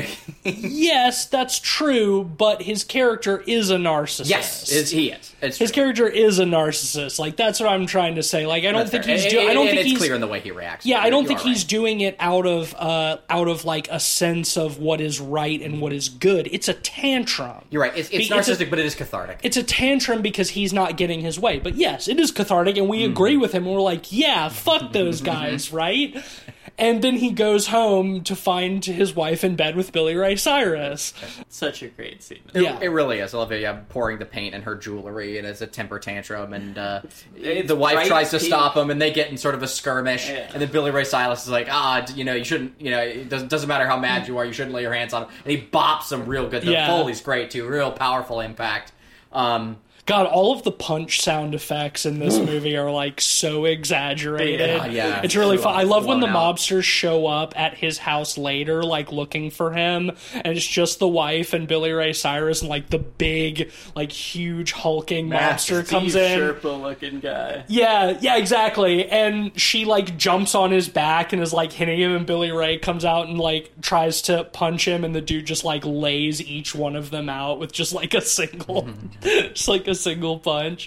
Yes, that's true, but his character is a narcissist. Yes, is, he is. It's His true. character is a narcissist. Like that's what I'm trying to say. Like I don't That's think fair. he's. And- Do- I don't and think it's he's clear in the way he reacts. Yeah, You- I don't you think are he's right. doing it out of uh, out of like a sense of what is right and what is good. It's a tantrum. You're right. It's, it's Be- it's a- narcissistic, but it is cathartic. It's a tantrum because he's not getting his way. But yes, it is cathartic, and we agree with him. And we're like, yeah, fuck those guys, right? And then he goes home to find his wife in bed with Billy Ray Cyrus. Such a great scene. It, Yeah. it really is. I love it. Yeah, pouring the paint in her jewelry, and it's a temper tantrum, and uh, It's the wife bright tries to pink. stop him, and they get in sort of a skirmish, Yeah. and then Billy Ray Cyrus is like, ah, d- you know, you shouldn't, you know, it doesn't, doesn't matter how mad you are, you shouldn't lay your hands on him, and he bops him real good. The Yeah. Foley's great, too. Real powerful impact. Um, God, all of the punch sound effects in this movie are like so exaggerated. Yeah, yeah. It's really Full fun. on, I love when the blown out. mobsters show up at his house later, like looking for him, and it's just the wife and Billy Ray Cyrus, and like the big, like huge hulking Massive mobster comes Steve in. Sherpa looking guy. Yeah, yeah, exactly. And she like jumps on his back and is like hitting him, and Billy Ray comes out and like tries to punch him, and the dude just like lays each one of them out with just like a single, just like a single punch.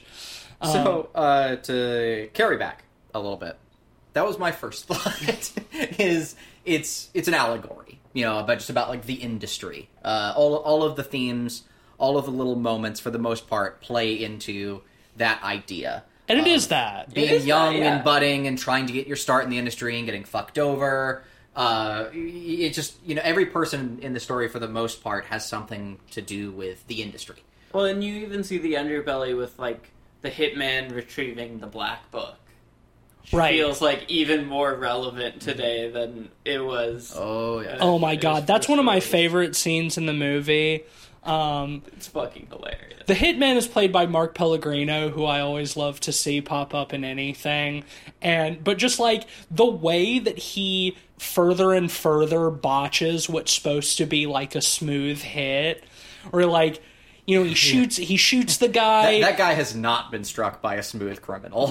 So, uh, to carry back a little bit, that was my first thought. is it's it's an allegory, you know, about just about like the industry. Uh, all all of the themes, all of the little moments, for the most part, play into that idea. And it Um, is that. Being is that, young yeah. and budding and trying to get your start in the industry and getting fucked over. Uh, it just, you know, every person in the story, for the most part, has something to do with the industry. Well, and you even see the underbelly with, like, the hitman retrieving the black book. Which Right. feels like even more relevant today than it was. Oh, yeah. Oh my It was god, that's first one of my released. favorite scenes in the movie. Um, It's fucking hilarious. The Hitman is played by Mark Pellegrino, who I always love to see pop up in anything. And but just like the way that he further and further botches what's supposed to be like a smooth hit, or like, you know, he shoots he shoots the guy. That, that guy has not been struck by a smooth criminal.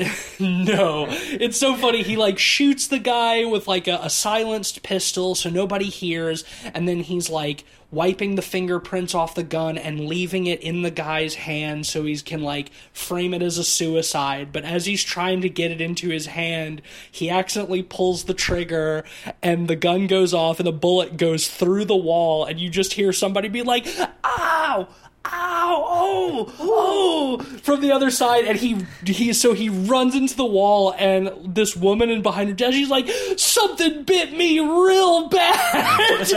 No, it's so funny. He like shoots the guy with like a, a silenced pistol so nobody hears, and then he's like wiping the fingerprints off the gun and leaving it in the guy's hand so he can like frame it as a suicide. But as he's trying to get it into his hand, he accidentally pulls the trigger and the gun goes off and the bullet goes through the wall, and you just hear somebody be like, "Ow! Ow! Oh! Oh!" from the other side, and he he so he runs into the wall, and this woman in behind her desk, she's like, "Something bit me real bad,"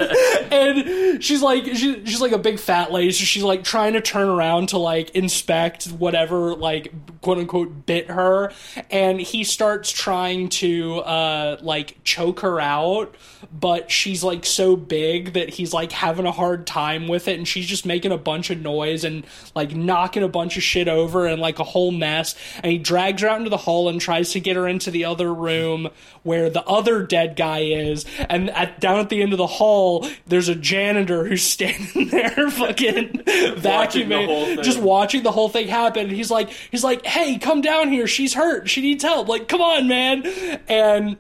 and she's like, she, she's like a big fat lady, so she's like trying to turn around to like inspect whatever like quote unquote bit her, and he starts trying to uh like choke her out, but she's like so big that he's like having a hard time with it, and she's just making a bunch of noise and like knocking a bunch of shit over and like a whole mess, and he drags her out into the hall and tries to get her into the other room where the other dead guy is, and at down at the end of the hall there's a janitor who's standing there fucking Watching the vacuuming, whole thing. just watching the whole thing happen, and he's like he's like hey, come down here, she's hurt, she needs help, like come on man. And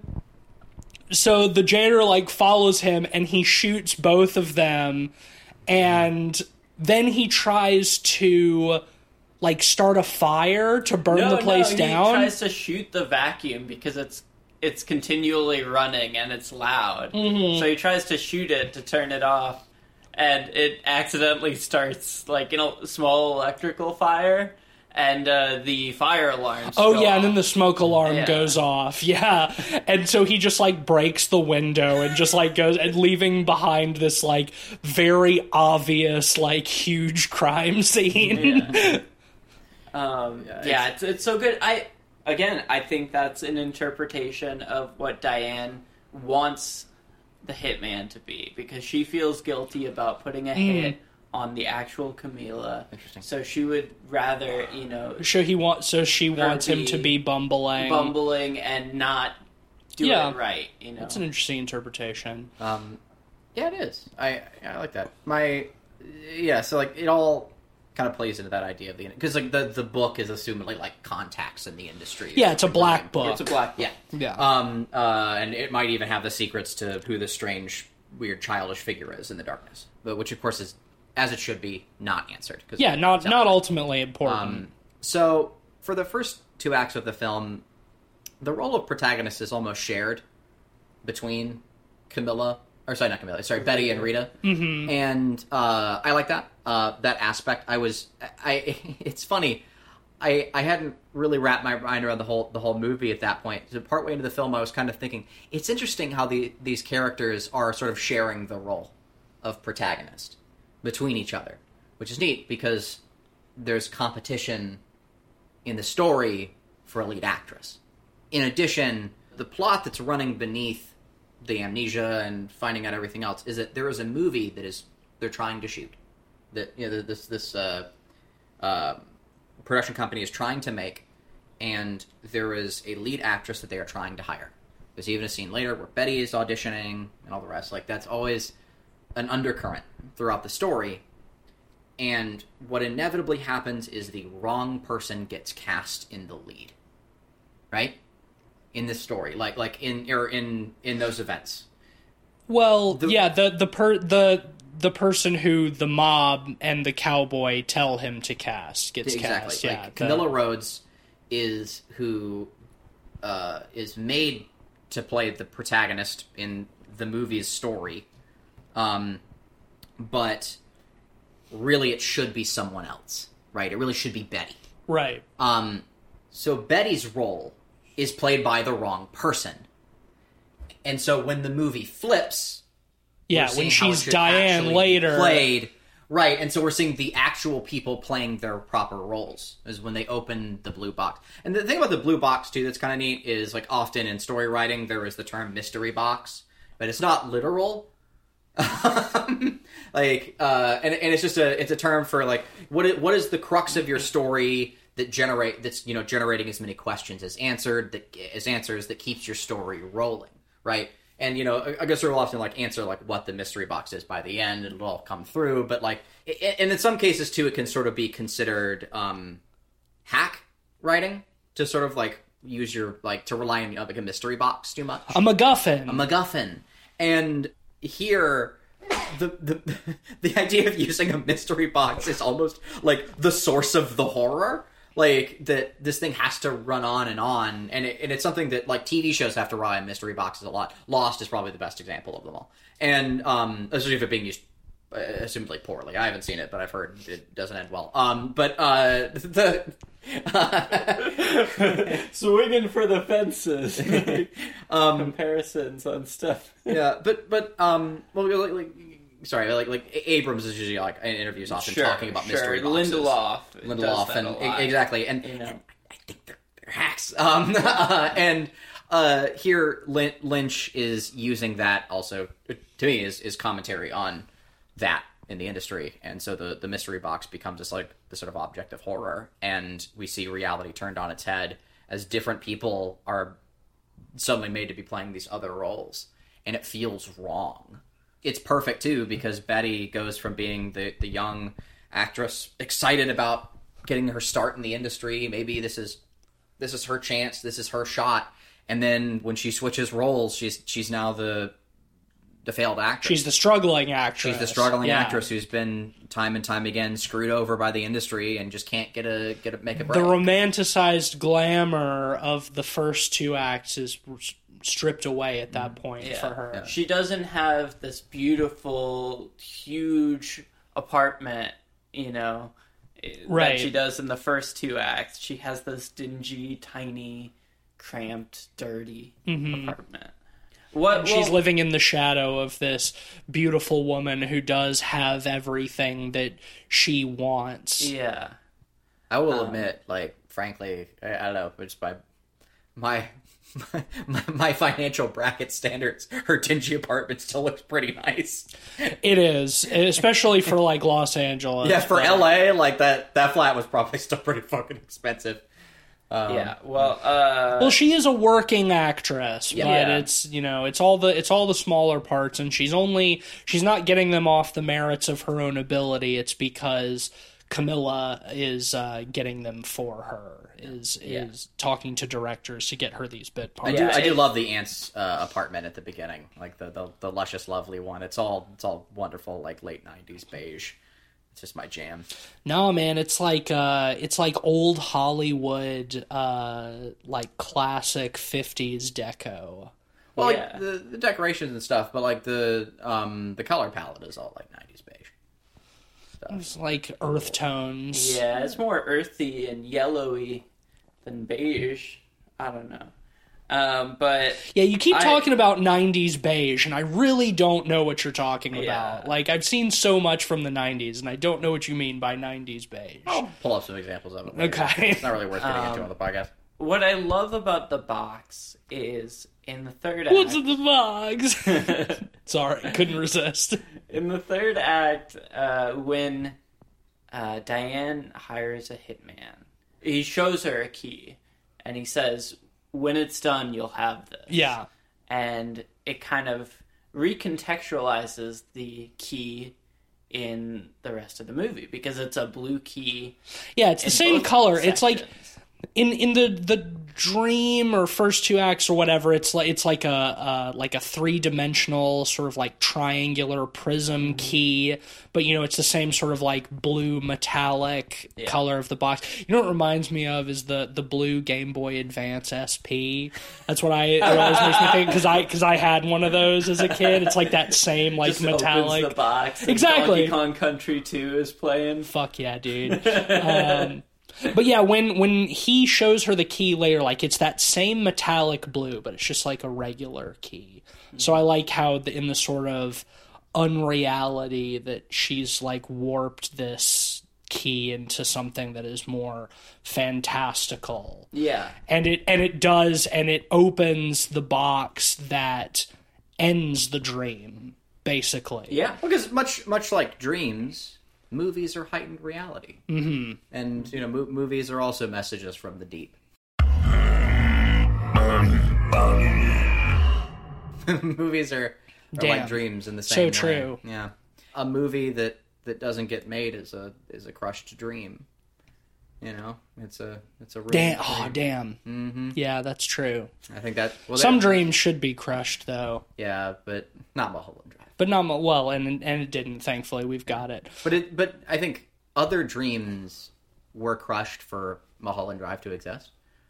so the janitor like follows him and he shoots both of them, and then he tries to like start a fire to burn no, the place no, down. He tries to shoot the vacuum because it's it's continually running and it's loud. Mm-hmm. So he tries to shoot it to turn it off, and it accidentally starts like in a small electrical fire, and uh, the fire alarms. Oh go yeah, off. and then the smoke alarm Yeah. goes off. Yeah, and so he just like breaks the window and just like goes and leaving behind this like very obvious like huge crime scene. Yeah. Um, Yeah, yeah, it's- it's, it's so good. I again, I think that's an interpretation of what Diane wants the hitman to be, because she feels guilty about putting a Mm. hit on the actual Camila. Interesting. So she would rather, you know, So he wants. So she Her wants him to be be bumbling. bumbling and not do Yeah. it right. You know, That's an interesting interpretation. Um, yeah, it is. I I like that. My yeah. So like it all kind of plays into that idea of the because like the the book is assumedly like contacts in the industry. Yeah, it's a Like, black really book. it's a black. Yeah. Yeah. Um. Uh. And it might even have the secrets to who this strange, weird, childish figure is in the darkness, but which of course is, as it should be, not answered. 'Cause Yeah, not it's not ultimately important. Um, so, for the first two acts of the film, the role of protagonist is almost shared between Camilla, or sorry, not Camilla, sorry, Betty and Rita. Mm-hmm. And uh, I like that, uh, that aspect. I was, I, it's funny, I, I hadn't really wrapped my mind around the whole the whole movie at that point. So partway into the film, I was kind of thinking, it's interesting how the these characters are sort of sharing the role of protagonist between each other, which is neat because there's competition in the story for a lead actress. In addition, the plot that's running beneath the amnesia and finding out everything else is that there is a movie that is they're trying to shoot. That you know this this uh, uh, production company is trying to make, and there is a lead actress that they are trying to hire. There's even a scene later where Betty is auditioning and all the rest. Like that's always an undercurrent throughout the story. And what inevitably happens is the wrong person gets cast in the lead, right? In this story, like like in or in in those events. Well, The- yeah, the the per the the person who the mob and the cowboy tell him to cast gets Exactly. cast. Like Yeah, the- Camilla Rhodes is who uh, is made to play the protagonist in the movie's story, um, but really it should be someone else, right? It really should be Betty. right. Um, so Betty's role is played by the wrong person, and so when the movie flips, Yeah, we're when seeing how it she's should Diane actually be later. played, right? And so we're seeing the actual people playing their proper roles is when they open the blue box. And the thing about the blue box too that's kind of neat is like often in story writing there is the term mystery box, but it's not literal. like, uh, and and it's just a it's a term for like what is, what is the crux of your story that generate that's you know generating as many questions as answered that as answers that keeps your story rolling, right? And, you know, I I guess we'll often, like, answer, like, what the mystery box is by the end, and it'll all come through, but, like, it, and in some cases, too, it can sort of be considered, um, hack writing, to sort of, like, use your, like, to rely on, you know, like, a mystery box too much. A MacGuffin. A MacGuffin. And here, the, the, the idea of using a mystery box is almost, like, the source of the horror. Like, that this thing has to run on and on, and, it, and it's something that, like, T V shows have to rely on mystery boxes a lot. Lost is probably the best example of them all. And, um, especially if it's being used, uh, assumedly poorly. I haven't seen it, but I've heard it doesn't end well. Um, but, uh, the... Swinging for the fences. um, Comparisons on stuff. yeah, but, but, um, well, like, like sorry, like, like, Abrams is usually, like, in interviews often Sure, talking about sure. mystery boxes. Lindelof. Lindelof, does that and a lot. exactly, and, You know. and I think they're, they're hacks. Um, uh, and uh, here Lin- Lynch is using that also to me is, is commentary on that in the industry, and so the the mystery box becomes this like the sort of object of horror, and we see reality turned on its head as different people are suddenly made to be playing these other roles, and it feels wrong. It's perfect too because Betty goes from being the the young actress excited about getting her start in the industry. Maybe this is this is her chance. This is her shot. And then when she switches roles, she's she's now the the failed actress. She's the struggling actress. She's the struggling Yeah. actress who's been time and time again screwed over by the industry and just can't get a get a make a break. The romanticized glamour of the first two acts is r- stripped away at that point Yeah. for her. Yeah. She doesn't have this beautiful, huge apartment, you know, Right. that she does in the first two acts. She has this dingy, tiny, cramped, dirty Mm-hmm. apartment. What She's well, living in the shadow of this beautiful woman who does have everything that she wants. Yeah. I will Um, admit, like, frankly, I, I don't know, it's by my, my my financial bracket standards, her dingy apartment still looks pretty nice. It is, especially for like Los Angeles. Yeah, for but- L A, like that that flat was probably still pretty fucking expensive. Um, Yeah. Well, uh... Well, she is a working actress, but Yeah. it's you know it's all the it's all the smaller parts, and she's only she's not getting them off the merits of her own ability. It's because Camilla is uh, getting them for her, is Yeah. is talking to directors to get her these bit I parts. do, Yeah, I do it- love the aunt's uh, apartment at the beginning, like the, the the luscious, lovely one. It's all it's all wonderful, like late nineties beige. It's just my jam. No, man, it's like uh, it's like old Hollywood, uh, like classic fifties deco. Well, Yeah. like the, the decorations and stuff, but like the um the color palette is all like nineties beige. stuff. It's like earth tones. Yeah, it's more earthy and yellowy than beige. I don't know. Um, but Yeah, you keep I- talking about nineties beige, and I really don't know what you're talking about. Yeah. Like, I've seen so much from the nineties, and I don't know what you mean by nineties beige. I'll pull up some examples of it later. Okay. It's not really worth getting into Um, on the podcast. what I love about the box is in the third What's act. in the box? Sorry, couldn't resist. In the third act, uh, when uh, Diane hires a hitman, he shows her a key, and he says, "When it's done, you'll have this." Yeah. And it kind of recontextualizes the key in the rest of the movie because it's a blue key. Yeah, it's the in same both color. It's like sections. in in the the dream or first two acts or whatever, it's like it's like a uh, like a three dimensional sort of like triangular prism key, but you know it's the same sort of like blue metallic Yeah. color of the box. You know what it reminds me of is the the blue Game Boy Advance S P. That's what I it always makes me think because I because I had one of those as a kid. It's like that same like Just metallic. opens the box. And Exactly. Donkey Kong Country two is playing. Fuck yeah, dude. Um, but yeah, when when he shows her the key later, like it's that same metallic blue, but it's just like a regular key. So I like how the, in the sort of unreality that she's like warped this key into something that is more fantastical. Yeah. And it and it does, and it opens the box that ends the dream, basically. Yeah. Because much much like dreams, movies are heightened reality. Mm-hmm. And, you know, mo- movies are also messages from the deep. Movies are, are Damn. like dreams in the So same way. true. Yeah. A movie that, that doesn't get made is a is a crushed dream. You know? It's a it's a real Damn. dream. Oh, damn. Mm-hmm. Yeah, that's true. I think that... Well, Some that- dreams should be crushed, though. Yeah, but not Mulholland Drive. But not mo- well, and and it didn't. Thankfully, we've got it. But it, but I think other dreams were crushed for Mulholland Drive to exist.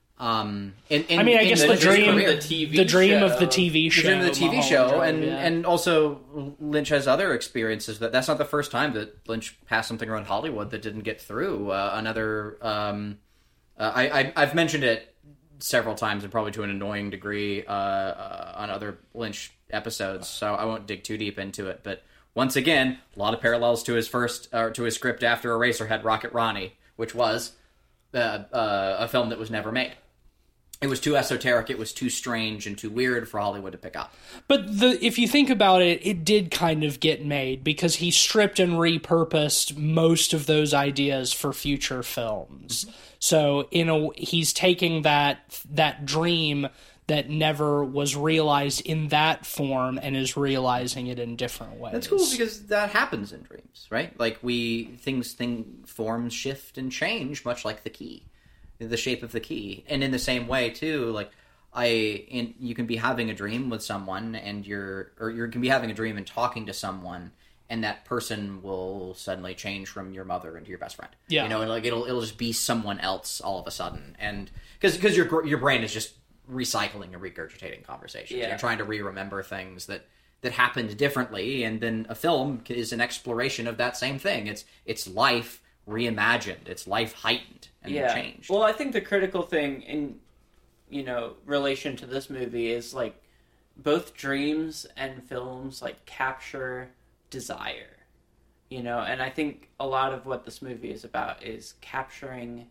Um, in, in, I mean, I in guess the, the his dream, career. the T V the dream of the show. T V The show, dream of the T V Mulholland show, Drive, and yeah. and also Lynch has other experiences. That that's not the first time that Lynch passed something around Hollywood that didn't get through. Uh, another, um, uh, I, I I've mentioned it several times and probably to an annoying degree uh, uh, on other Lynch episodes, so I won't dig too deep into it. But once again, a lot of parallels to his first or to his script after Eraserhead, Rocket Ronnie, which was uh, uh, a film that was never made. It was too esoteric, it was too strange and too weird for Hollywood to pick up. But the if you think about it, it did kind of get made because he stripped and repurposed most of those ideas for future films. Mm-hmm. So in a he's taking that that dream that never was realized in that form and is realizing it in different ways. That's cool because that happens in dreams, right? Like we things thing forms shift and change, much like the key, the shape of the key. And in the same way too, like I in you can be having a dream with someone and you're or you can be having a dream and talking to someone and that person will suddenly change from your mother into your best friend. Yeah. You know, and like it'll it'll just be someone else all of a sudden. And cuz cuz your your brain is just recycling and regurgitating conversations. Yeah. You're trying to re-remember things that that happened differently, and then a film is an exploration of that same thing. It's it's life reimagined. It's life heightened and yeah. changed. Well, I think the critical thing in, you know, relation to this movie is like both dreams and films like capture desire, you know, and I think a lot of what this movie is about is capturing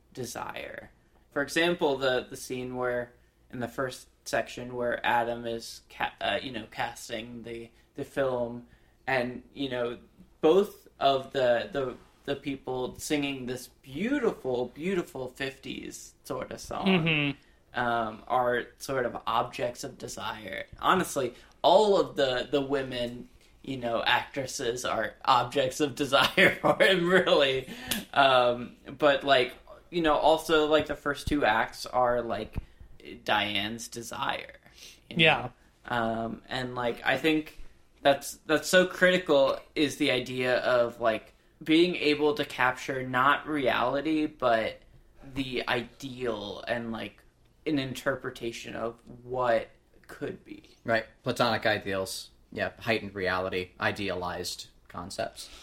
desire. For example, the the scene where in the first section where Adam is ca- uh, you know casting the the film, and you know both of the the the people singing this beautiful beautiful fifties sort of song Mm-hmm. um, are sort of objects of desire. Honestly, all of the the women, you know, actresses are objects of desire for him, really. Um, but like, you know, also like the first two acts are like Diane's desire. You know? Yeah. Um, and like, I think that's that's so critical is the idea of like being able to capture not reality but the ideal and like an interpretation of what could be. Right. Platonic ideals. Yeah. Heightened reality. Idealized concepts.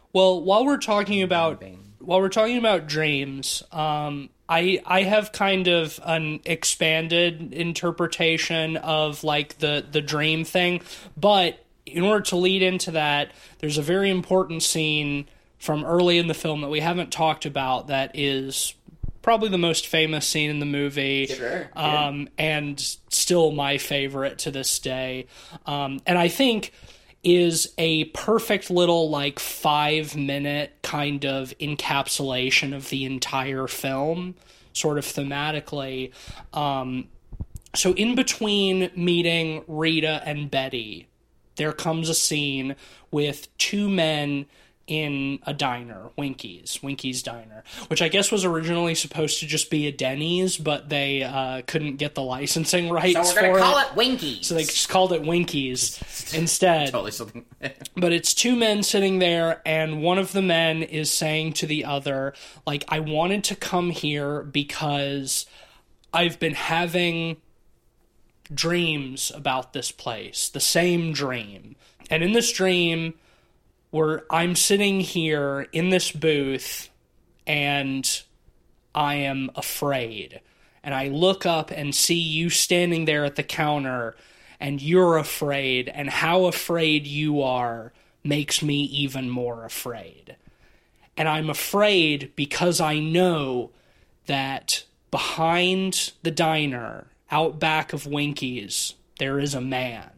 Well, while we're talking about Bane. while we're talking about dreams, um, I I have kind of an expanded interpretation of like the the dream thing, but in order to lead into that, there's a very important scene from early in the film that we haven't talked about that is probably the most famous scene in the movie, Sure, yeah. um, and still my favorite to this day. Um, and I think is a perfect little like five minute kind of encapsulation of the entire film, sort of thematically. Um, so in between meeting Rita and Betty, there comes a scene with two men in a diner, Winky's, Winky's Diner, which I guess was originally supposed to just be a Denny's, but they uh, couldn't get the licensing rights So we're gonna for call it. it Winkies. So they just called it Winky's instead. Totally something. But it's two men sitting there, and one of the men is saying to the other, like, I wanted to come here because I've been having dreams about this place, the same dream. And in this dream, where I'm sitting here in this booth and I am afraid. And I look up and see you standing there at the counter and you're afraid, and how afraid you are makes me even more afraid. And I'm afraid because I know that behind the diner, out back of Winky's, there is a man.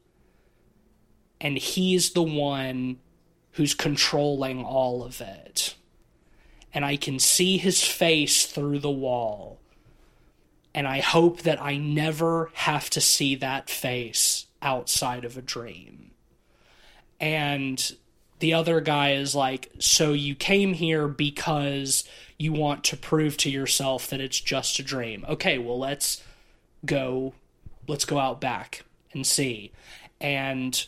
And he's the one who's controlling all of it. And I can see his face through the wall. And I hope that I never have to see that face outside of a dream. And the other guy is like, so you came here because you want to prove to yourself that it's just a dream. Okay, well, let's go, let's go out back and see. And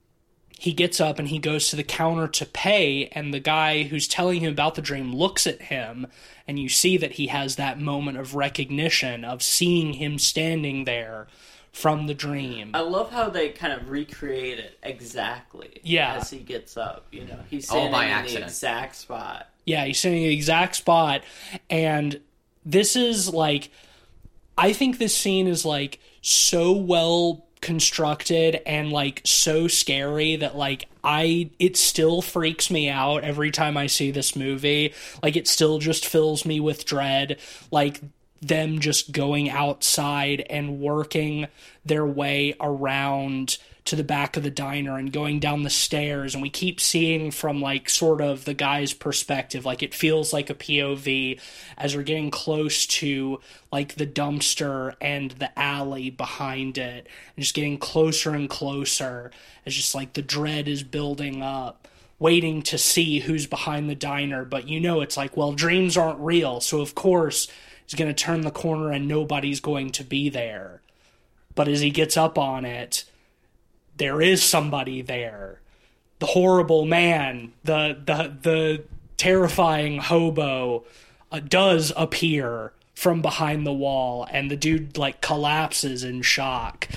he gets up and he goes to the counter to pay, and the guy who's telling him about the dream looks at him, and you see that he has that moment of recognition of seeing him standing there from the dream. I love how they kind of recreate it exactly Yeah. as he gets up. You know, he's All standing by in accident. the exact spot. Yeah, he's sitting in the exact spot, and this is like, I think this scene is like so well constructed and like so scary that like I it still freaks me out every time I see this movie. Like it still just fills me with dread. Like them just going outside and working their way around to the back of the diner and going down the stairs, and we keep seeing from like sort of the guy's perspective, like it feels like a P O V as we're getting close to like the dumpster and the alley behind it, and just getting closer and closer as just like the dread is building up, waiting to see who's behind the diner. But you know, it's like, well, dreams aren't real, so of course he's going to turn the corner and nobody's going to be there. But as he gets up on it, there is somebody there. The horrible man, the the the terrifying hobo uh, does appear from behind the wall, and the dude like collapses in shock.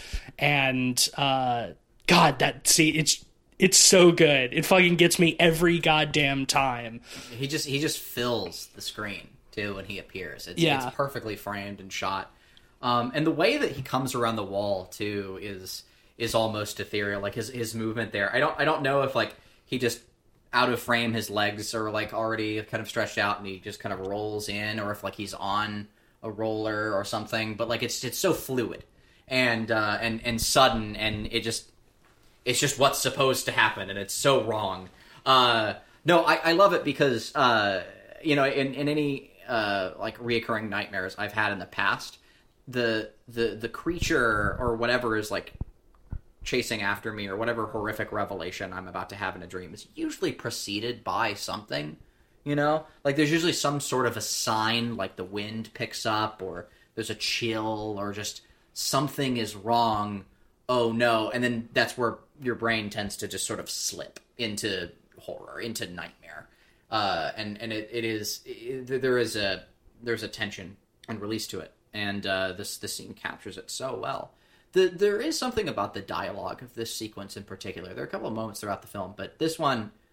And uh, God, that see, it's it's so good. It fucking gets me every goddamn time. He just he just fills the screen too when he appears. It's, Yeah. it's perfectly framed and shot. Um, and the way that he comes around the wall too is is almost ethereal. Like his his movement there. I don't I don't know if like he just out of frame, his legs are like already kind of stretched out and he just kind of rolls in, or if like he's on a roller or something. But like it's it's so fluid and uh, and and sudden, and it just it's just what's supposed to happen, and it's so wrong. Uh, no, I, I love it because uh, you know in in any uh, like reoccurring nightmares I've had in the past, the the the creature or whatever is like chasing after me, or whatever horrific revelation I'm about to have in a dream is usually preceded by something, you know? Like there's usually some sort of a sign, like the wind picks up, or there's a chill, or just something is wrong, oh no, and then that's where your brain tends to just sort of slip into horror, into nightmare. Uh, and and it, it is, it, there is a, there's a tension and release to it, and uh, this, this scene captures it so well. The, there is something about the dialogue of this sequence in particular. There are a couple of moments throughout the film, but this one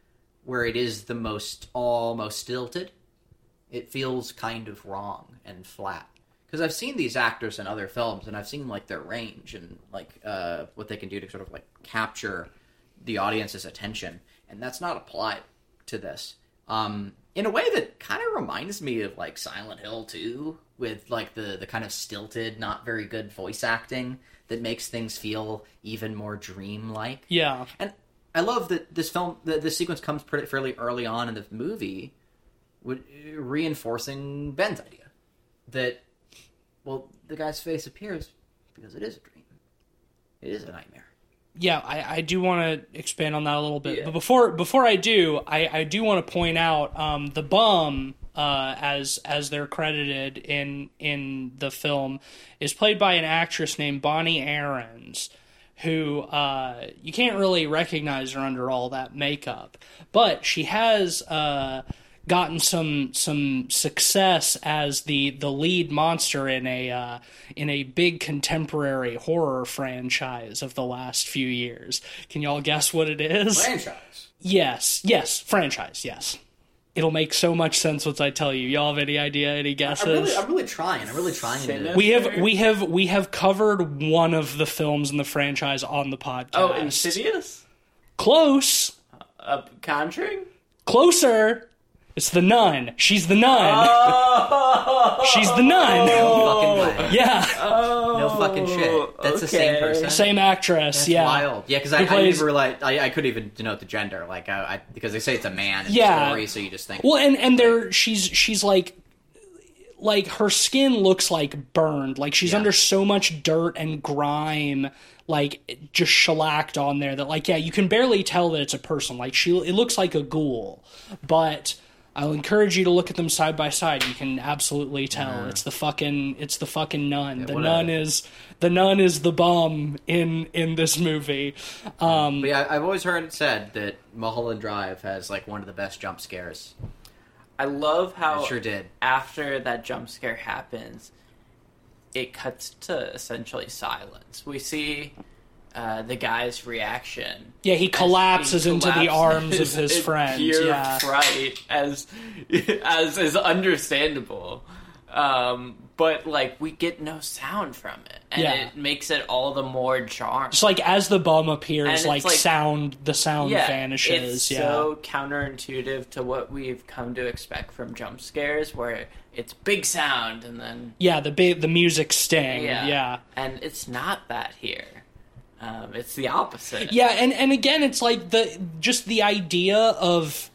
where it is the most almost stilted, it feels kind of wrong and flat. Because I've seen these actors in other films, and I've seen like their range and like uh, what they can do to sort of like capture the audience's attention, and that's not applied to this. Um, in a way that kind of reminds me of like Silent Hill two, with like the the kind of stilted, not very good voice acting that makes things feel even more dreamlike. Yeah, and I love that this film, that this sequence comes pretty fairly early on in the movie, with, reinforcing Ben's idea that, well, the guy's face appears because it is a dream. It is a nightmare. Yeah, I, I do want to expand on that a little bit. Yeah. But before before I do, I, I do want to point out um, the bum, uh, as as they're credited in in the film, is played by an actress named Bonnie Aarons, who uh, you can't really recognize her under all that makeup. But she has uh, gotten some some success as the, the lead monster in a uh, in a big contemporary horror franchise of the last few years. Can y'all guess what it is? Franchise. Yes, yes, franchise. Yes, it'll make so much sense once I tell you. Y'all have any idea? Any guesses? I'm really, I'm really trying. I'm really trying to. we have we have we have covered one of the films in the franchise on the podcast. Oh, Insidious? Close. Uh, Conjuring? Closer. It's the nun. She's the nun. Oh! She's the nun. No fucking way. Yeah. Oh, No fucking shit. That's the same okay. person. Same actress. That's yeah. wild. Yeah, because I, Who I plays- didn't realize I, I couldn't even denote the gender. Like, I, I because they say it's a man in Yeah. the story, so you just think. Well, and and there she's she's like like her skin looks like burned. Like she's Yeah. under so much dirt and grime, like just shellacked on there that like yeah, you can barely tell that it's a person. Like she it looks like a ghoul. But I'll encourage you to look at them side by side. You can absolutely tell Yeah. it's the fucking it's the fucking nun. the what nun a- is the nun is the bum in in this movie. Um, But yeah, I've always heard it said that Mulholland Drive has like one of the best jump scares. I love how It sure did. after that jump scare happens, it cuts to essentially silence. We see uh, the guy's reaction. yeah, he as collapses he into the arms of collapses his in friends. Pure Yeah. fright, as as is understandable. Um, but like we get no sound from it, and Yeah. it makes it all the more jarring. Just like as the bum And appears, it's like, like- sound, the sound yeah, vanishes. it's yeah, so counterintuitive to what we've come to expect from jump scares, where it's big sound and then yeah. The big, the music sting. yeah, Yeah, and it's not that here. Um, it's the opposite. yeah, and and again, it's like the just the idea of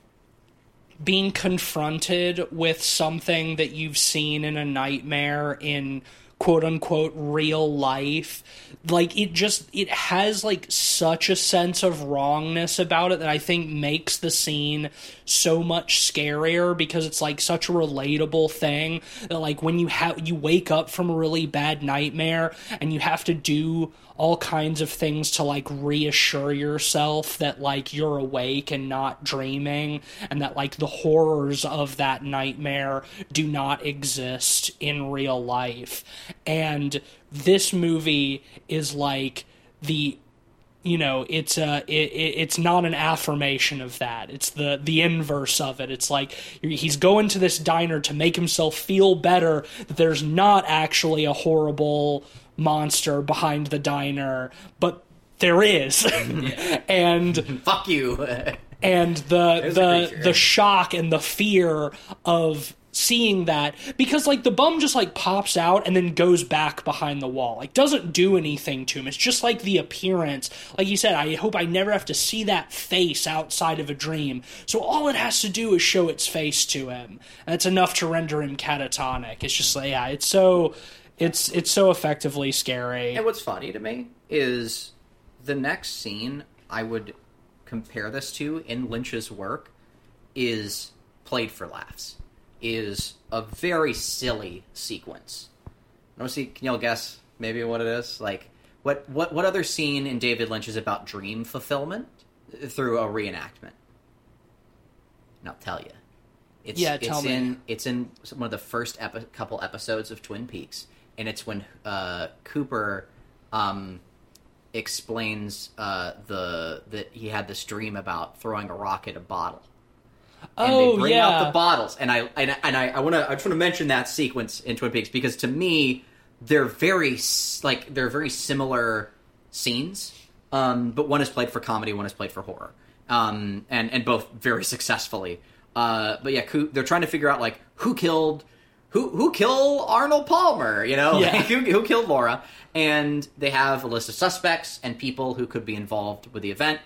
being confronted with something that you've seen in a nightmare in quote unquote real life. Like it just it has like such a sense of wrongness about it that I think makes the scene so much scarier, because it's like such a relatable thing that like when you have you wake up from a really bad nightmare and you have to do all kinds of things to like reassure yourself that like you're awake and not dreaming, and that like the horrors of that nightmare do not exist in real life. And this movie is like the you know it's a it, it's not an affirmation of that. It's the the inverse of it. It's like he's going to this diner to make himself feel better that there's not actually a horrible monster behind the diner, but there is. And Fuck you. and the There's a the creature. the shock and the fear of seeing that, because like the bum just like pops out and then goes back behind the wall, like doesn't do anything to him. It's just like the appearance, like you said, I hope I never have to see that face outside of a dream, so all it has to do is show its face to him, and it's enough to render him catatonic. It's just like, yeah, it's so it's it's so effectively scary. And what's funny to me is the next scene I would compare this to in Lynch's work is Played for Laughs. Is a very silly sequence. I want to see, can y'all guess maybe what it is? Like, what, what, what other scene in David Lynch is about dream fulfillment through a reenactment? And I'll tell you. It's, Yeah, it's tell me. in It's in one of the first epi- couple episodes of Twin Peaks, and it's when uh, Cooper um, explains uh, the that he had this dream about throwing a rock at a bottle. and Oh, they bring yeah. out the bottles. And I and, I- and I, I want to I just want to mention that sequence in Twin Peaks because to me they're very s- like they're very similar scenes, um, but one is played for comedy, one is played for horror, um, and and both very successfully. Uh, but yeah, who, they're trying to figure out like who killed who who killed Arnold Palmer, you know, Yeah. like, who, who killed Laura, and they have a list of suspects and people who could be involved with the event.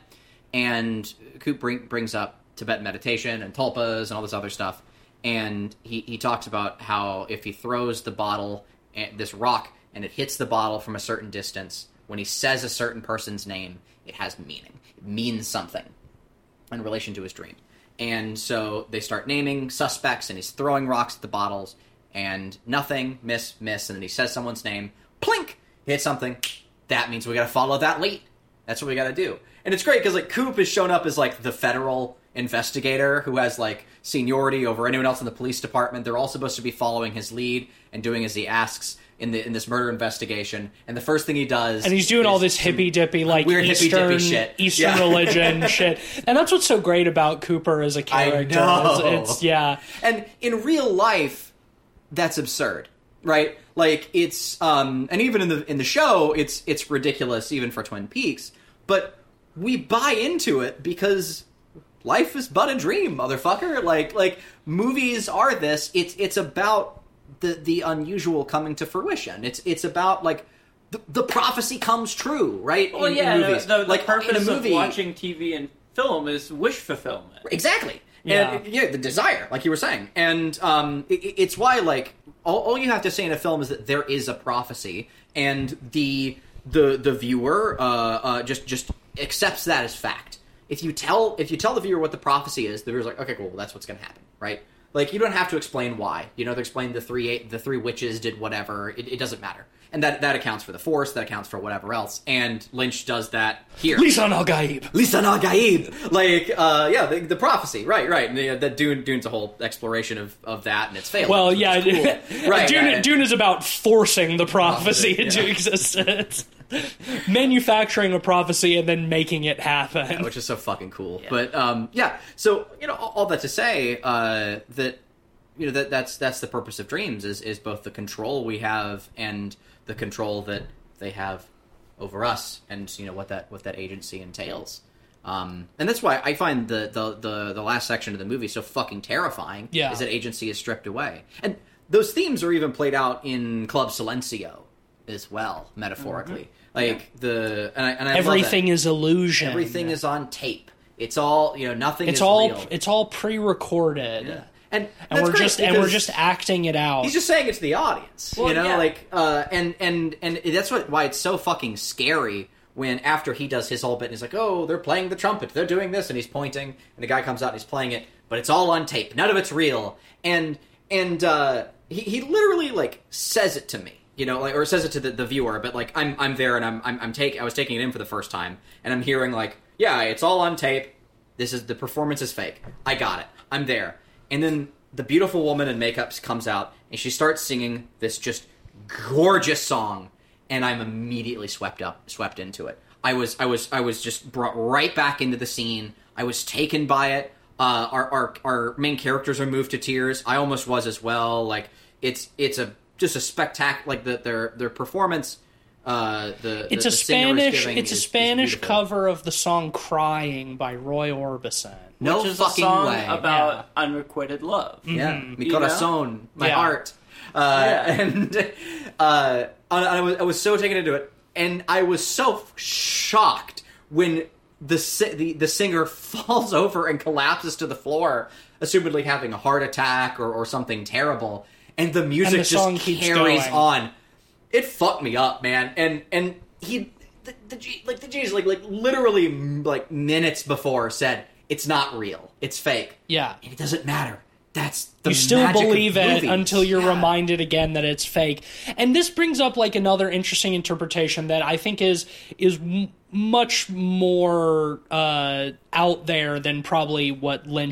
And Coop bring, brings up Tibetan meditation and tulpas and all this other stuff, and he he talks about how if he throws the bottle, at this rock, and it hits the bottle from a certain distance, when he says a certain person's name, it has meaning. It means something in relation to his dream. And so they start naming suspects, and he's throwing rocks at the bottles, and nothing, miss, miss, and then he says someone's name, plink, hit something. That means we gotta follow that lead. That's what we gotta do. And it's great, because, like, Coop has shown up as, like, the federal investigator who has, like, seniority over anyone else in the police department. They're all supposed to be following his lead and doing as he asks in the in this murder investigation. And the first thing he does, And he's doing all is this some hippy dippy, like weird Eastern, hippy-dippy shit. Eastern Yeah. religion shit. And that's what's so great about Cooper as a character. know. It's, it's yeah. And in real life, that's absurd, right? Like it's, um, and even in the in the show, it's it's ridiculous, even for Twin Peaks. But we buy into it because life is but a dream, motherfucker. Like like movies are this. It's it's about the the unusual coming to fruition. It's it's about like the, the prophecy comes true, right? Well, in, yeah, in the, movies. the, the like purpose in a movie, of watching T V and film is wish fulfillment. Exactly. Yeah. And yeah, the desire, like you were saying. And um, it, it's why, like, all, all you have to say in a film is that there is a prophecy, and the the the viewer uh, uh, just just accepts that as fact. If you tell if you tell the viewer what the prophecy is, the viewer's like, okay, cool, well, that's what's going to happen, right? Like, you don't have to explain why. You know, they explain the three the three witches did whatever. It, it doesn't matter. And that, that accounts for the Force, that accounts for whatever else. And Lynch does that here. Lisan al-Gaib. Lisan al-Gaib! Like, uh, yeah, the, the prophecy, right, right. And the, the Dune, Dune's a whole exploration of, of that, and it's failed. Well, which yeah, is cool. right, Dune, right. Dune is about forcing the prophecy Prophecy, into yeah. existence. Manufacturing a prophecy and then making it happen. Yeah, which is so fucking cool. Yeah. But, um, yeah, so, you know, all, all that to say, uh, that, you know, that that's that's the purpose of dreams, is, is both the control we have and the control that they have over us, and, you know, what that what that agency entails. Um, and that's why I find the, the, the, the last section of the movie so fucking terrifying, Yeah. is that agency is stripped away. And those themes are even played out in Club Silencio as well, metaphorically. Like, the... And I, and I love that. Everything is illusion. Everything is on tape. It's all, you know, nothing It's is all real. it's all pre-recorded. Yeah. And, And that's we're great just and we're because just acting it out. he's just saying it to the audience, Well, you know, yeah. like, uh, and and and that's what why it's so fucking scary when after he does his whole bit, and he's like, oh, they're playing the trumpet, they're doing this, and he's pointing, and the guy comes out and he's playing it, but it's all on tape, none of it's real, and and uh, he he literally like says it to me, you know, like, or says it to the, the viewer, but like I'm I'm there and I'm I'm, I'm taking I was taking it in for the first time, and I'm hearing like, yeah, it's all on tape. This is the performance is fake. I got it. I'm there. And then the beautiful woman in makeup comes out, and she starts singing this just gorgeous song, and I'm immediately swept up, swept into it. I was, I was, I was just brought right back into the scene. I was taken by it. Uh, our, our, our main characters are moved to tears. I almost was as well. Like it's, it's a just a spectac. Like the, their, their performance. Uh, the It's the, a the singer is Spanish. giving It's a is- is Spanish beautiful. cover of the song "Crying" by Roy Orbison. No which is fucking a song way. about unrequited love. Yeah, mi You know? corazón, my Yeah. heart, uh, Yeah. and uh, and I was I was so taken into it, and I was so shocked when the si- the the singer falls over and collapses to the floor, assumedly having a heart attack or, or something terrible, and the music And the song just keeps carries going. on. It fucked me up, man, and and he the, the G, like the G's like like literally like minutes before said it's not real, it's fake. Yeah. And it doesn't matter. That's the You still magic of believe it movies. until you're Yeah. reminded again that it's fake. And this brings up like another interesting interpretation that I think is is m- much more uh, out there than probably what Lynch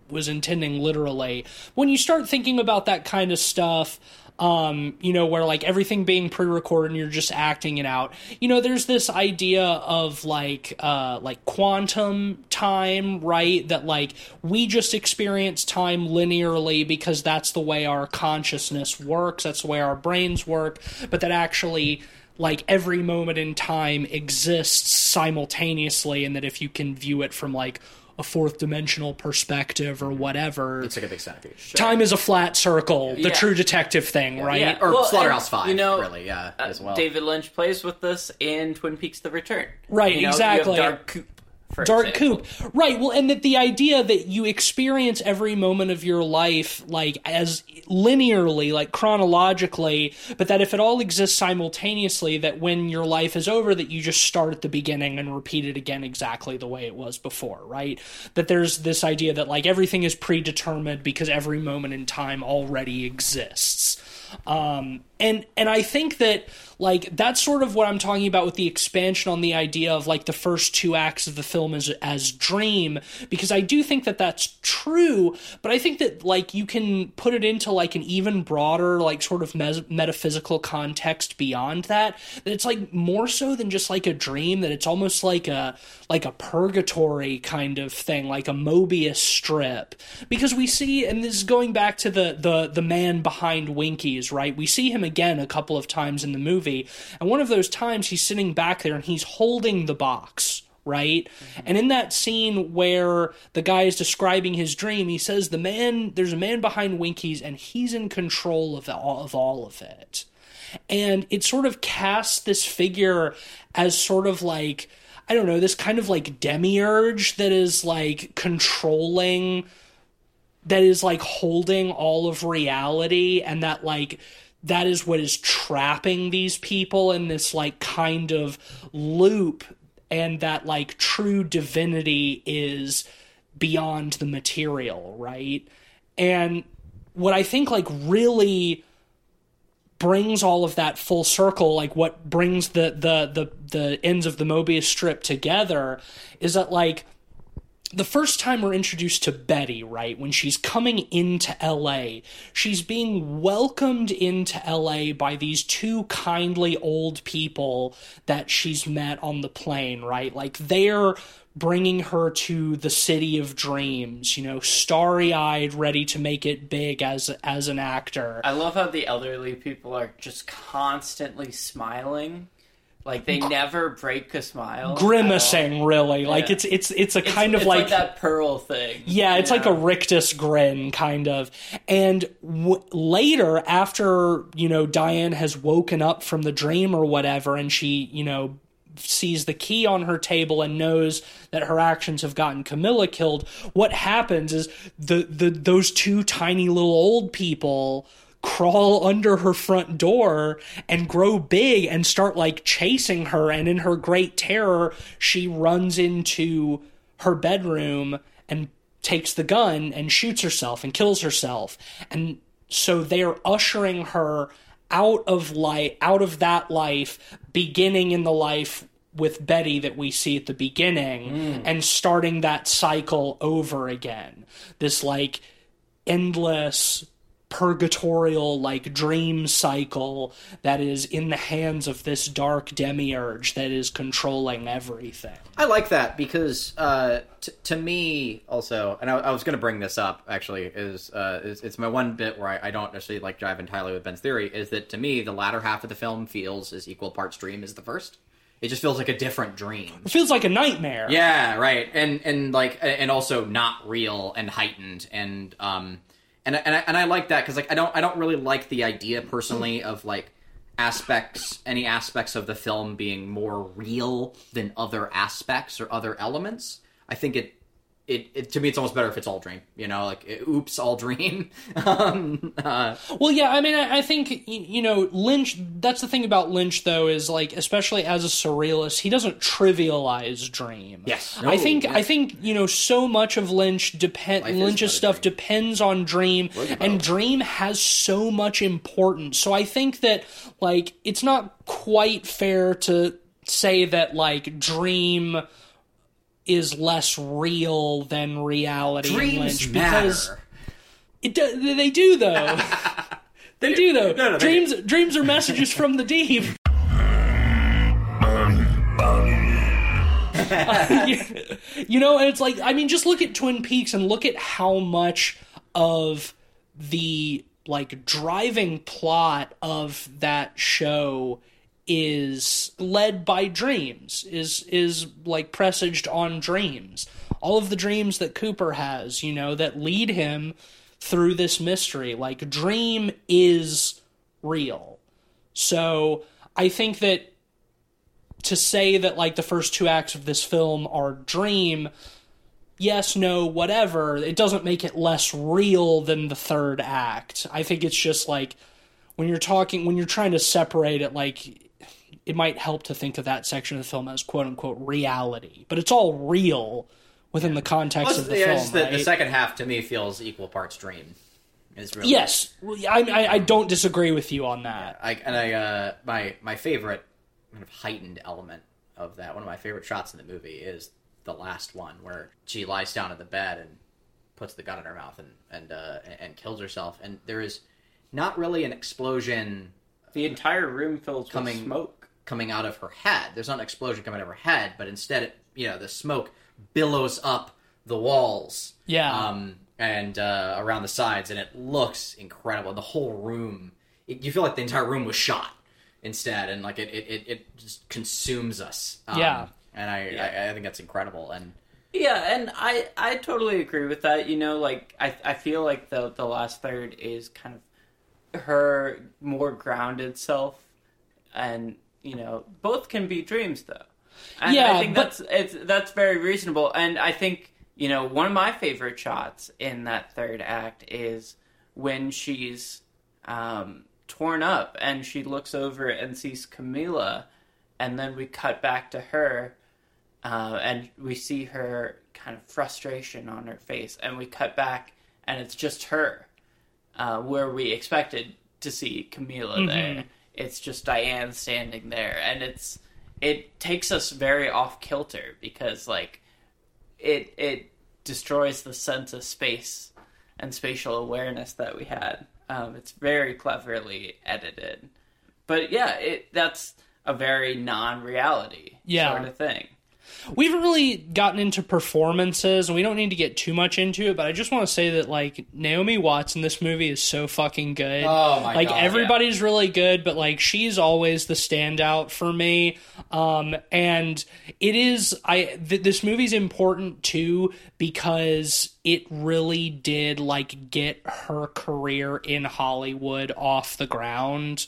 was intending literally. When you start thinking about that kind of stuff, um, you know, where like everything being pre-recorded and you're just acting it out, you know, there's this idea of like, uh, like quantum time, right? That like we just experience time linearly because that's the way our consciousness works. That's the way our brains work. But that actually, like, every moment in time exists simultaneously, and that if you can view it from like a fourth dimensional perspective or whatever, it's like a big centipede. Sure. Time is a flat circle, the Yeah. True Detective thing, right? Yeah. Or Well, Slaughterhouse and, Five, you know, really, yeah, Uh, as well. David Lynch plays with this in Twin Peaks: The Return. Right, You know, exactly. You have Dark Coop. For Dark example. Coop. Right, well, and that the idea that you experience every moment of your life, like, as linearly, like, chronologically, but that if it all exists simultaneously, that when your life is over, that you just start at the beginning and repeat it again exactly the way it was before, right? That there's this idea that, like, everything is predetermined because every moment in time already exists. Um, and, and I think that, like, that's sort of what I'm talking about with the expansion on the idea of, like, the first two acts of the film as, as dream, because I do think that that's true, but I think that, like, you can put it into, like, an even broader, like, sort of mes- metaphysical context beyond that, that it's, like, more so than just, like, a dream, that it's almost like a, like a purgatory kind of thing, like a Mobius strip, because we see, and this is going back to the, the, the man behind Winkies, right? We see him again a couple of times in the movie, and one of those times he's sitting back there and he's holding the box, right? Mm-hmm. And in that scene where the guy is describing his dream, he says the man, there's a man behind Winkies and he's in control of all of, all of it. And it sort of casts this figure as sort of like, I don't know, this kind of like demiurge that is like controlling, that is like holding all of reality, and that like that is what is trapping these people in this like kind of loop, and that like true divinity is beyond the material, right? And what I think like really brings all of that full circle, like what brings the the the the ends of the Mobius strip together, is that like the first time we're introduced to Betty, right, when she's coming into L A, she's being welcomed into L A by these two kindly old people that she's met on the plane, right? Like, they're bringing her to the city of dreams, you know, starry-eyed, ready to make it big as as an actor. I love how the elderly people are just constantly smiling. Like, they never break a smile. Grimacing, really. Yeah. Like, it's it's it's a It's, kind of it's like... like that Pearl thing. Yeah, it's you like know? a rictus grin, kind of. And w- later, after, you know, Diane has woken up from the dream or whatever, and she, you know, sees the key on her table and knows that her actions have gotten Camilla killed, what happens is the, the those two tiny little old people crawl under her front door and grow big and start like chasing her, and in her great terror she runs into her bedroom and takes the gun and shoots herself and kills herself. And so they're ushering her out of life, out of that life, beginning in the life with Betty that we see at the beginning, mm. and starting that cycle over again. This like endless purgatorial like dream cycle that is in the hands of this dark demiurge that is controlling everything. I like that because uh, t- to me also, and I, I was going to bring this up actually, is, uh, is it's my one bit where I, I don't necessarily like jive entirely with Ben's theory, is that to me the latter half of the film feels as equal parts dream as the first. It just feels like a different dream. It feels like a nightmare. Yeah, right, and and like and also not real and heightened, and um. And and I, and I like that because like I don't I don't really like the idea personally of like aspects any aspects of the film being more real than other aspects or other elements. I think it it, it to me it's almost better if it's all dream. You know, like oops, all dream. um, uh, well, yeah, I mean, I, I think you know Lynch. That's the thing about Lynch, though, is like especially as a surrealist, he doesn't trivialize dream. Yes, no, I think yeah. I think you know so much of Lynch depend Lynch's stuff dream. depends on dream, and dream has so much importance. So I think that like it's not quite fair to say that like dream is less real than reality in Dreams Lynch matter. because it do, they do though. They do though. No, no, they dreams dreams are messages from the deep. uh, you, you know, and it's like, I mean, just look at Twin Peaks and look at how much of the like driving plot of that show is led by dreams, is is like presaged on dreams. All of the dreams that Cooper has, you know, that lead him through this mystery. Like, dream is real. So I think that to say that like the first two acts of this film are dream, yes, no, whatever, it doesn't make it less real than the third act. I think it's just like when you're talking, when you're trying to separate it, like it might help to think of that section of the film as quote unquote reality, but it's all real within the context Plus, of the yeah, film. just the, right? the second half to me feels equal parts dream. Is really Yes, I, I, I don't disagree with you on that. I, and I uh, my my favorite kind of heightened element of that, one of my favorite shots in the movie is the last one where she lies down in the bed and puts the gun in her mouth and and uh, and kills herself. And there is not really an explosion. The entire room fills Coming- with smoke. Coming out of her head. There's not an explosion coming out of her head, but instead, it, you know, the smoke billows up the walls, Yeah. um, and uh, around the sides, and it looks incredible. The whole room, it, you feel like the entire room was shot instead, and like it, it, it, it just consumes us. Um, Yeah. and I, Yeah. I, I think that's incredible. And Yeah, and I, I totally agree with that. You know, like I I feel like the the last third is kind of her more grounded self, and you know, both can be dreams though. And Yeah, I think but- that's it's that's very reasonable. And I think, you know, one of my favorite shots in that third act is when she's um, torn up and she looks over and sees Camila, and then we cut back to her. Uh, and we see her kind of frustration on her face, and we cut back, and it's just her, uh, where we expected to see Camila Mm-hmm. there. It's just Diane standing there, and it's it takes us very off kilter because like it it destroys the sense of space and spatial awareness that we had. Um, it's very cleverly edited, but yeah, it that's a very non-reality Yeah. sort of thing. We haven't really gotten into performances, and we don't need to get too much into it, but I just want to say that, like, Naomi Watts in this movie is so fucking good. Oh, my like, God, everybody's really good, but, like, she's always the standout for me. Um, and it is, I, th- this movie's important, too, because it really did, like, get her career in Hollywood off the ground.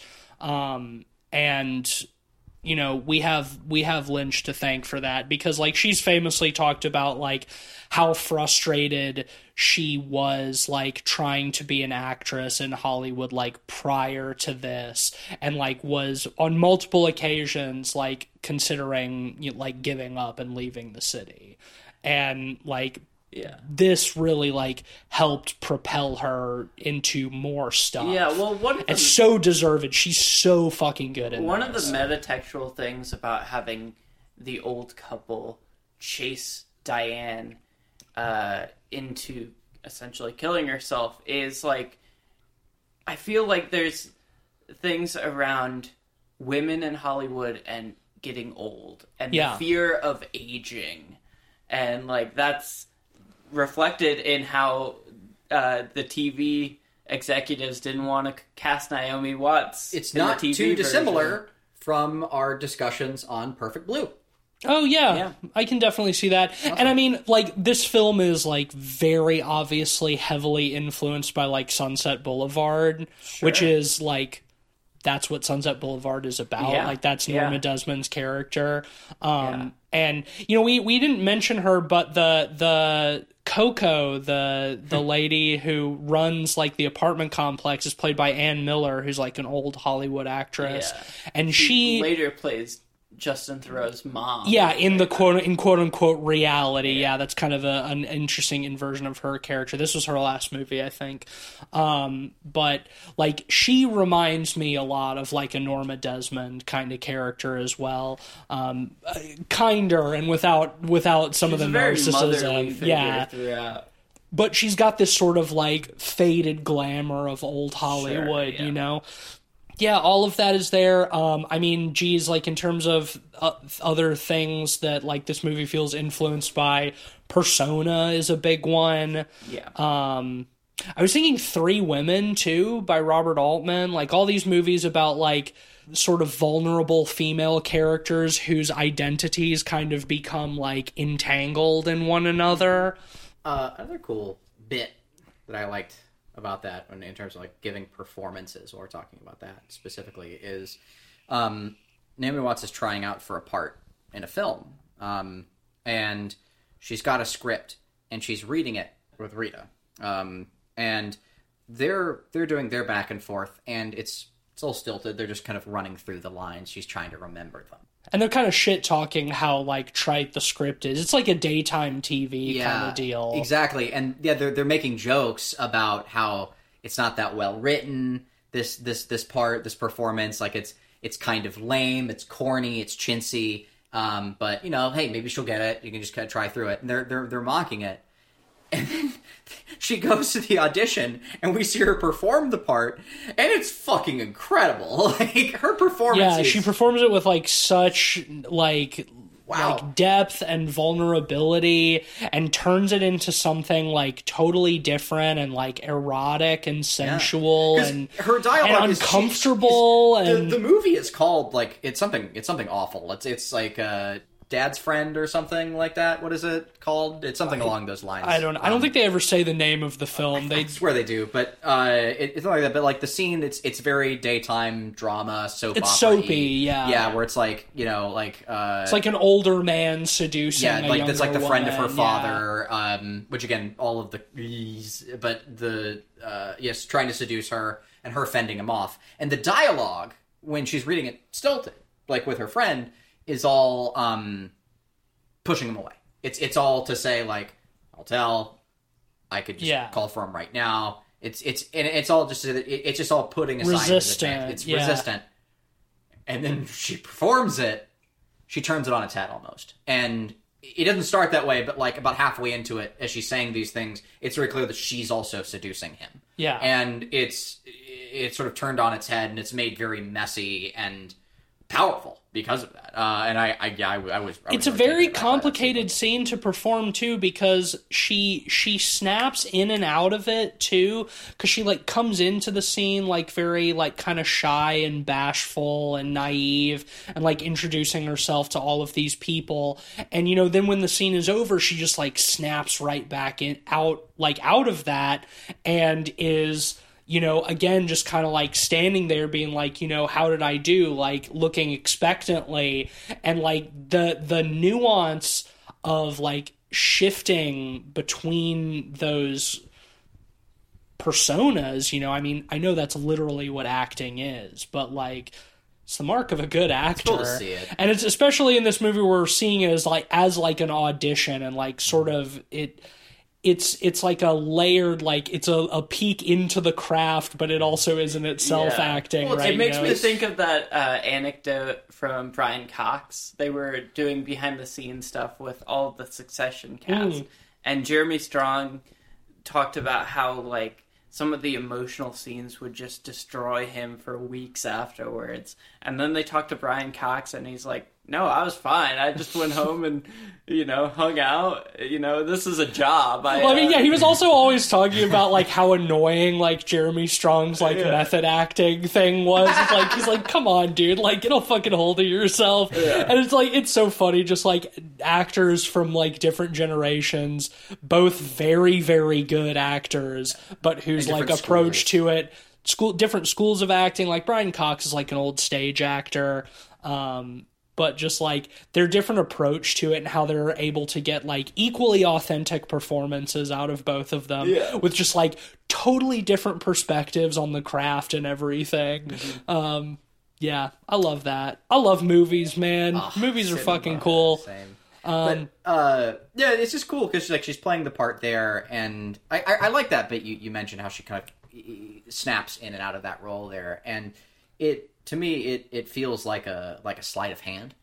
Um, and... you know, we have we have Lynch to thank for that, because like she's famously talked about like how frustrated she was like trying to be an actress in Hollywood like prior to this, and like was on multiple occasions like considering, you know, like giving up and leaving the city. And like Yeah. this really like helped propel her into more stuff. Yeah, well, one of the, It's so deserved. She's so fucking good in one of this. the metatextual things about having the old couple chase Diane uh, into essentially killing herself is like, I feel like there's things around women in Hollywood and getting old and Yeah. the fear of aging, and like that's reflected in how uh, the T V executives didn't want to cast Naomi Watts. it's in the not T V too version. dissimilar from our discussions on Perfect Blue. Oh yeah, Yeah. I can definitely see that. And I mean, like this film is like very obviously heavily influenced by like Sunset Boulevard, which is like that's what Sunset Boulevard is about. Yeah. Like that's Yeah. Norma Desmond's character. Um Yeah. and you know, we we didn't mention her, but the the Coco, the the lady who runs like the apartment complex, is played by Ann Miller, who's like an old Hollywood actress. Yeah. And she later plays Justin Theroux's mom. Yeah, in the quote in quote unquote reality. Yeah, that's kind of a, an interesting inversion of her character. This was her last movie, I think. Um, but like she reminds me a lot of like a Norma Desmond kind of character as well. Um, kinder and without without some She's of the a very motherly narcissism. figure Yeah. throughout. But she's got this sort of like faded glamour of old Hollywood, Sure, yeah. you know? Yeah, all of that is there. Um, I mean, geez, like in terms of uh, other things that like this movie feels influenced by, Persona is a big one. Yeah. Um, I was thinking Three Women too by Robert Altman. Like all these movies about like sort of vulnerable female characters whose identities kind of become like entangled in one another. Uh, another cool bit that I liked about that in, in terms of like giving performances, while we're talking about that specifically, is um, Naomi Watts is trying out for a part in a film, um, and she's got a script and she's reading it with Rita, um, and they're they're doing their back and forth, and it's it's all stilted. They're just kind of running through the lines. She's trying to remember them. And they're kind of shit talking how like trite the script is. It's like a daytime T V Yeah, kind of deal. exactly. And yeah, they're they're making jokes about how it's not that well written. This this this part, this performance, like it's it's kind of lame. It's corny. It's chintzy. Um, but you know, hey, maybe she'll get it. You can just kind of try through it. And they're they're they're mocking it. And then she goes to the audition, and we see her perform the part, and it's fucking incredible. Like her performance. Yeah, is, she performs it with like such like Wow. like depth and vulnerability, and turns it into something like totally different and like erotic and sensual 'Cause and her dialogue and is uncomfortable is- and the, the movie is called like it's something it's something awful. It's it's like uh, Dad's Friend or something like that. What is it called? It's something along those lines. I don't I don't Um, think they ever say the name of the film. They I swear they do, but uh, it, it's not like that. But like the scene, it's it's very daytime drama, soap. It's opera-y. soapy, yeah. yeah, where it's like you know, like uh, It's like an older man seducing yeah, a like that's like the younger friend of her woman, yeah. father, um, which again, all of the, but the uh, yes, trying to seduce her and her fending him off, and the dialogue when she's reading it stilted, like with her friend, is all um, pushing him away. It's it's all to say like, I'll tell. I could just Yeah. call for him right now. It's it's and it's all just it, it's just all putting aside his Resistant, advantage. It's yeah. resistant, and then she performs it. She turns it on its head almost, and it doesn't start that way. But like about halfway into it, as she's saying these things, it's very clear that she's also seducing him. Yeah. and it's it's sort of turned on its head, and it's made very messy and powerful because of that. Uh, and I, I yeah, I, I was. I It's a was really very taken aback by that complicated scene to perform too, because she she snaps in and out of it too, because she like comes into the scene like very like kind of shy and bashful and naive and like introducing herself to all of these people, and you know then when the scene is over she just like snaps right back in out like out of that and is, you know, again, just kind of like standing there being like, you know, how did I do? Like looking expectantly, and like the the nuance of like shifting between those personas, you know, I mean, I know that's literally what acting is, but like it's the mark of a good actor. cool to see it. And it's especially in this movie where we're seeing it as like as like an audition and like sort of it It's it's like a layered, like it's a, a peek into the craft, but it also is in itself Yeah. acting. Well, right? it makes You know, me it's- think of that uh, anecdote from Brian Cox. They were doing behind the scenes stuff with all of the Succession cast, Mm. and Jeremy Strong talked about how like some of the emotional scenes would just destroy him for weeks afterwards. And then they talked to Brian Cox, and he's like, "No, I was fine. I just went home and, you know, hung out. You know, this is a job." I, Well, I mean, uh, yeah, he was also always talking about like how annoying like Jeremy Strong's like Yeah. method acting thing was. It's like he's like, come on, dude, like get a fucking hold of yourself. And it's like it's so funny, just like actors from like different generations, both very very good actors, but whose And like different approach schools. to it, school different schools of acting. Like Brian Cox is like an old stage actor. Um, but just like their different approach to it and how they're able to get like equally authentic performances out of both of them Yeah. with just like totally different perspectives on the craft and everything. Mm-hmm. Um, Yeah, I love that. I love movies, man. Oh, movies are same, fucking uh, cool. Same. Um, but uh, yeah, it's just cool because like she's playing the part there, and I, I, I like that bit you, you mentioned how she kind of snaps in and out of that role there, and it to me it, it feels like a like a sleight of hand.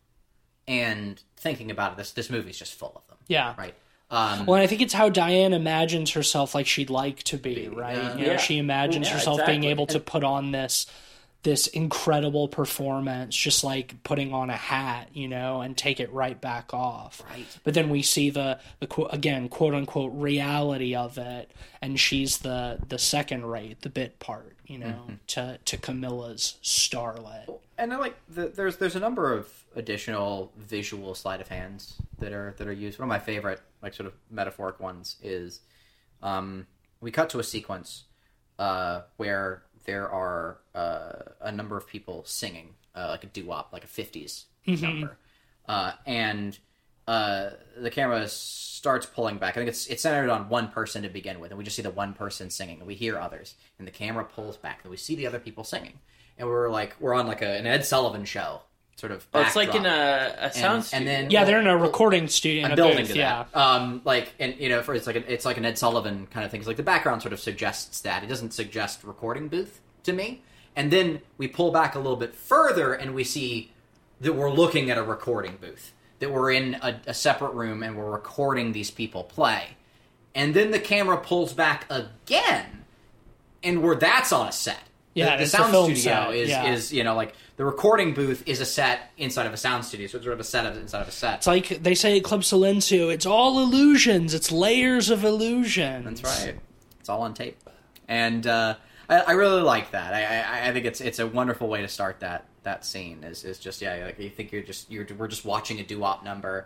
And thinking about it, this this movie's just full of them. Yeah, right. Um, well, and I think it's how Diane imagines herself like she'd like to be, right? Uh, you know, yeah. she imagines Yeah, herself exactly. being able to put on this this incredible performance, just like putting on a hat, you know, and take it right back off. Right. But then we see the the quote again, quote unquote, reality of it, and she's the the second rate, the bit part, you know, Mm-hmm. to to Camilla's starlet. and I like the, there's there's a number of additional visual sleight of hands that are that are used. One of my favorite, like sort of metaphoric ones, is um, we cut to a sequence uh, where there are uh, a number of people singing uh, like a doo-wop, like a fifties number, uh, and uh, the camera starts pulling back. I think it's it's centered on one person to begin with, and we just see the one person singing, and we hear others, and the camera pulls back, and we see the other people singing, and we're like we're on like a, an Ed Sullivan show sort of. Oh, it's like backdrop. in a, a sound and, studio. and then Yeah, they're in a recording studio. In I'm a building booth, to yeah. that. Um, like, and you know, for it's like an, it's like an Ed Sullivan kind of thing. It's like the background sort of suggests that. It doesn't suggest recording booth to me. And then we pull back a little bit further, and we see that we're looking at a recording booth. That we're in a, a separate room, and we're recording these people play. And then the camera pulls back again, and we're that's on a set. Yeah, the, the it's a sound film studio set, is yeah. is you know like the recording booth is a set inside of a sound studio, so it's sort of a set of inside of a set. It's like they say at Club Silencio, it's all illusions. It's layers of illusions. That's right. It's all on tape, and uh, I, I really like that. I, I, I think it's it's a wonderful way to start that that scene. Is is just yeah, like you think you're just you're we're just watching a doo-wop number.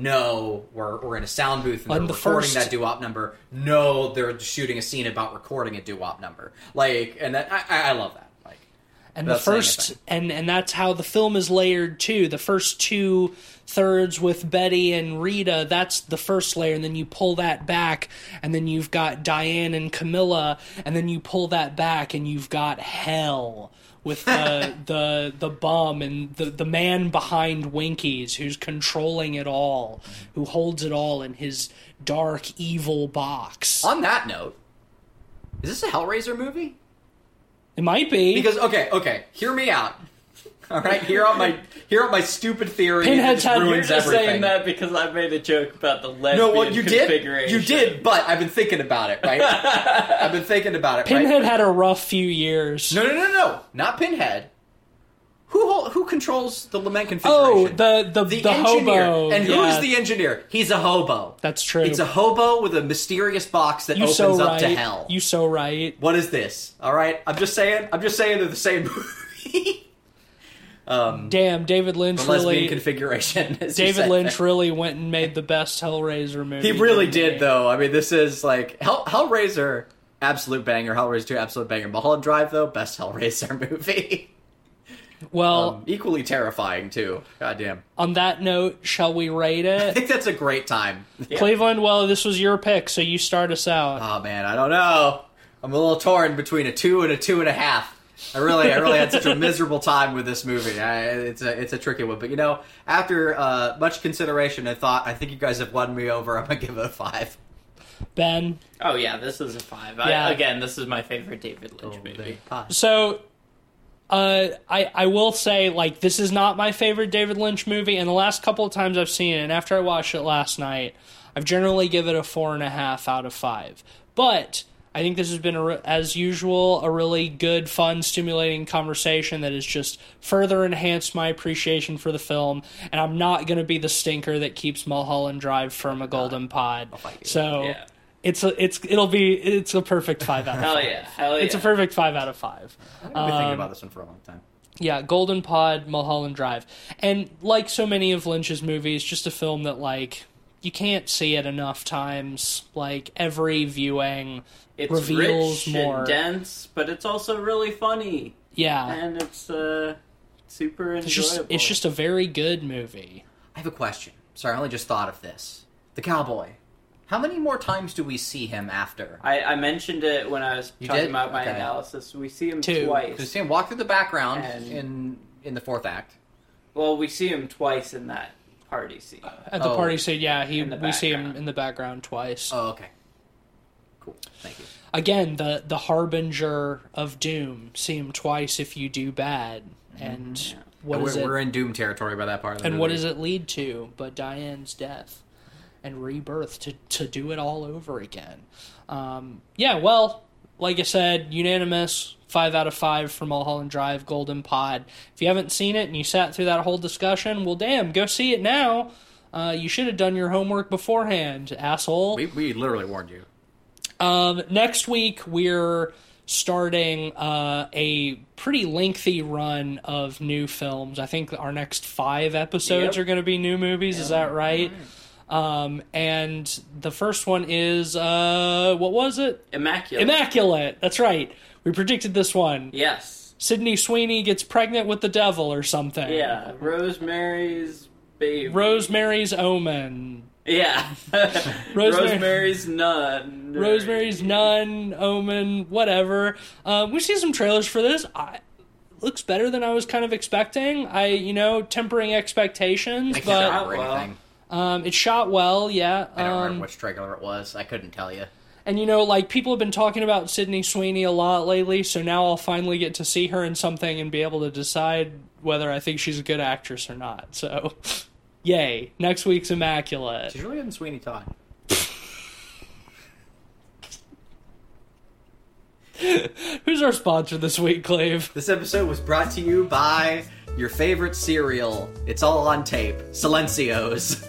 No, we're we're in a sound booth and On they're the recording first- that doo-wop number. No, they're shooting a scene about recording a doo-wop number. Like, and that, I I love that. Like, And the without saying first, anything. and and that's how the film is layered too. The first two thirds with Betty and Rita, that's the first layer, and then you pull that back, and then you've got Diane and Camilla, and then you pull that back, and you've got hell with the the the bum and the the man behind Winkies who's controlling it all, who holds it all in his dark evil box. On that note, is this a Hellraiser movie? It might be. Because okay, okay, hear me out. All right, hear out my hear out my stupid theory. Pinhead's that had- just You're ruins just everything. saying that because I made a joke about the lesbian No, well, you did. configuration. You did, but I've been thinking about it, right? I've been thinking about it, Pinhead right? had a rough few years. No, no, no, no, not Pinhead. Who hol- who controls the lament Oh, configuration? the the, the, the engineer. hobo. And who yeah. is the engineer? He's a hobo. That's true. It's a hobo with a mysterious box that you opens so up right. to hell. You so right. What is this? All right, I'm just saying. I'm just saying they're the same movie. um, Damn, David Lynch the lesbian really. configuration. as you David said. Lynch really went and made the best Hellraiser movie. He really didn't did, he? though. I mean, this is like Hell, Hellraiser, absolute banger. Hellraiser two, absolute banger. Mulholland Drive, though, best Hellraiser movie. Well, Um, equally terrifying too. Goddamn. on that note, shall we rate I it? think that's a great time. Cleveland, well, this was your pick, so you start us out. Oh man, I don't know. I'm a little torn between a two and a two and a half. I really, I really had such a miserable time with this movie. I, it's a, it's a tricky one. But you know, after uh, much consideration and thought, I think you guys have won me over. I'm gonna give it a five. Ben? Oh yeah, this is a five. Yeah. I, again, this is my favorite David Lynch Oh, movie. So, uh, I I will say, like, this is not my favorite David Lynch movie, and the last couple of times I've seen it, and after I watched it last night, I've generally given it a four and a half out of five. But I think this has been, a, re- as usual, a really good, fun, stimulating conversation that has just further enhanced my appreciation for the film, and I'm not going to be the stinker that keeps Mulholland Drive from a golden pod. fight you. So... Yeah. It's a, it's it'll be it's a perfect five out of Hell five. yeah, hell yeah. It's a perfect five out of five. I've been thinking Um, about this one for a long time. Yeah, Golden Pod, Mulholland Drive. And like so many of Lynch's movies, just a film that, like, you can't see it enough times. Like, every viewing It's reveals rich more. and dense, but it's also really funny, Yeah. and it's uh, super enjoyable. It's just it's just a very good movie. I have a question. Sorry, I only just thought of this. The cowboy. How many more times do we see him after? I, I mentioned it when I was You talking did? about my Okay. analysis. We see him Two. We twice. see him walk through the background And- in in the fourth act. Well, we see him twice in that party scene. At the Oh. party scene, yeah, he In the we see him background. in the background twice. Oh, okay. Cool. Thank you. Again, the the harbinger of doom. See him twice if you do bad. And what we're, is it? we're in Doom territory by that part of the And movie. what does it lead to but Diane's death and rebirth to, to do it all over again? Um, yeah, well, like I said, unanimous, five out of five for Mulholland Drive, Golden Pod. If you haven't seen it and you sat through that whole discussion, well, damn, go see it now. Uh, you should have done your homework beforehand, asshole. We, we literally warned you. Um, next week, we're starting uh, a pretty lengthy run of new films. I think our next five episodes Yep. are going to be new movies. Is that right? Um, and the first one is, uh, what was it? Immaculate. Immaculate. That's right. We predicted this one. Yes. Sydney Sweeney gets pregnant with the devil or something. Yeah. Rosemary's Baby. Rosemary's Omen. Yeah. Rosemary- Rosemary's Nun. Rosemary's Nun, Omen, whatever. Uh, we see some trailers for this. I, looks better than I was kind of expecting. I, you know, tempering expectations, I can't but remember well. anything. um, it shot well, yeah. I don't Um, remember which trailer it was. I couldn't tell you. and, you know, like, people have been talking about Sydney Sweeney a lot lately, so now I'll finally get to see her in something and be able to decide whether I think she's a good actress or not. So, yay. Next week's Immaculate. She's really good in Sweeney Todd. Who's our sponsor this week, Clave? This episode was brought to you by your favorite cereal. It's all on tape. Silencios.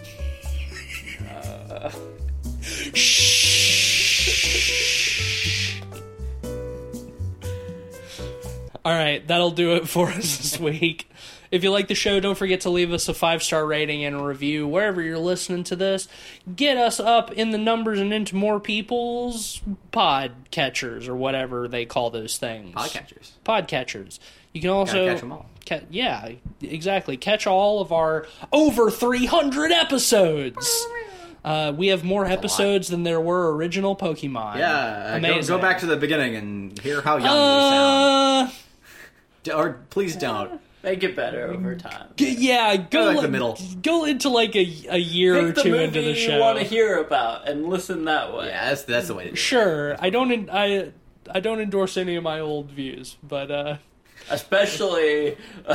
All right, that'll do it for us this week. If you like the show, don't forget to leave us a five-star rating and a review wherever you're listening to this. Get us up in the numbers and into more people's podcatchers or whatever they call those things. Podcatchers. Podcatchers. You can also Gotta catch 'em all. Ca- yeah, exactly. Catch all of our over three hundred episodes. Uh, we have more episodes than there were original Pokemon. Yeah, uh, go, Amazing. go back to the beginning and hear how young we sound. Uh, D- Or please don't. They get better over time. g- yeah, go like li- the middle. Go into like a, a year or Pick the two movie into the you show. want to hear about and listen that way. Yeah, that's that's the way to do it. Sure, I don't. En- I I don't endorse any of my old views, but uh, Especially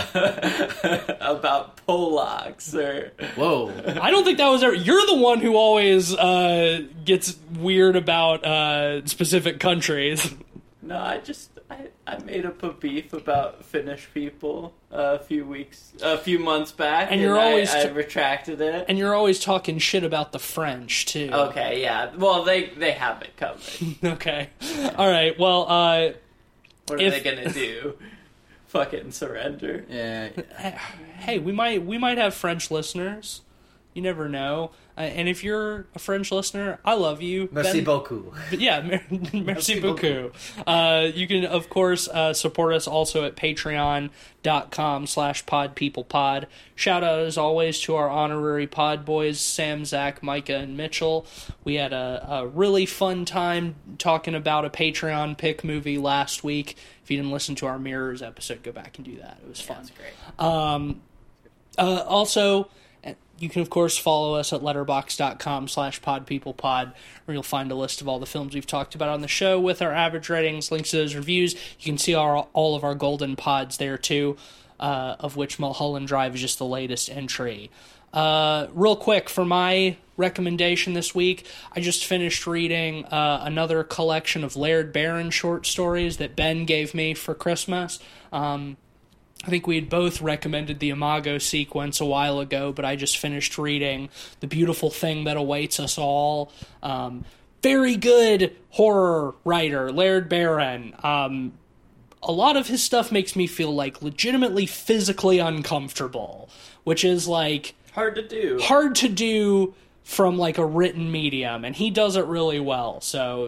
about Polacks or Whoa. I don't think that was ever. You're the one who always uh, gets weird about uh, specific countries. no, I just I, I made up a beef about Finnish people a few weeks, a few months back, And you're always I, t- I retracted it. And you're always talking shit about the French too. Okay, yeah. Well, they they have it covered. Okay. All right. Well, uh, What are If- they gonna do? Fucking surrender? Yeah. hey, we might we might have French listeners. You never know. Uh, and if you're a French listener, I love you. Merci Ben- beaucoup. But yeah, mer- merci beaucoup. Uh, you can, of course, uh, support us also at patreon.com slash podpeoplepod. Shout out, as always, to our honorary pod boys, Sam, Zach, Micah, and Mitchell. We had a, a really fun time talking about a Patreon pick movie last week. If you didn't listen to our Mirrors episode, go back and do that. It was fun. That's great. Um, uh, also, you can, of course, follow us at letterbox.com slash podpeoplepod, where you'll find a list of all the films we've talked about on the show with our average ratings, links to those reviews. You can see our, all of our golden pods there, too, uh, of which Mulholland Drive is just the latest entry. Uh, real quick, for my recommendation this week, I just finished reading uh, another collection of Laird Barron short stories that Ben gave me for Christmas. Um, I think we had both recommended the Imago sequence a while ago, but I just finished reading The Beautiful Thing That Awaits Us All. Um, very good horror writer, Laird Barron. Um, a lot of his stuff makes me feel like legitimately physically uncomfortable, which is like Hard to do. hard to do from like a written medium, and he does it really well. So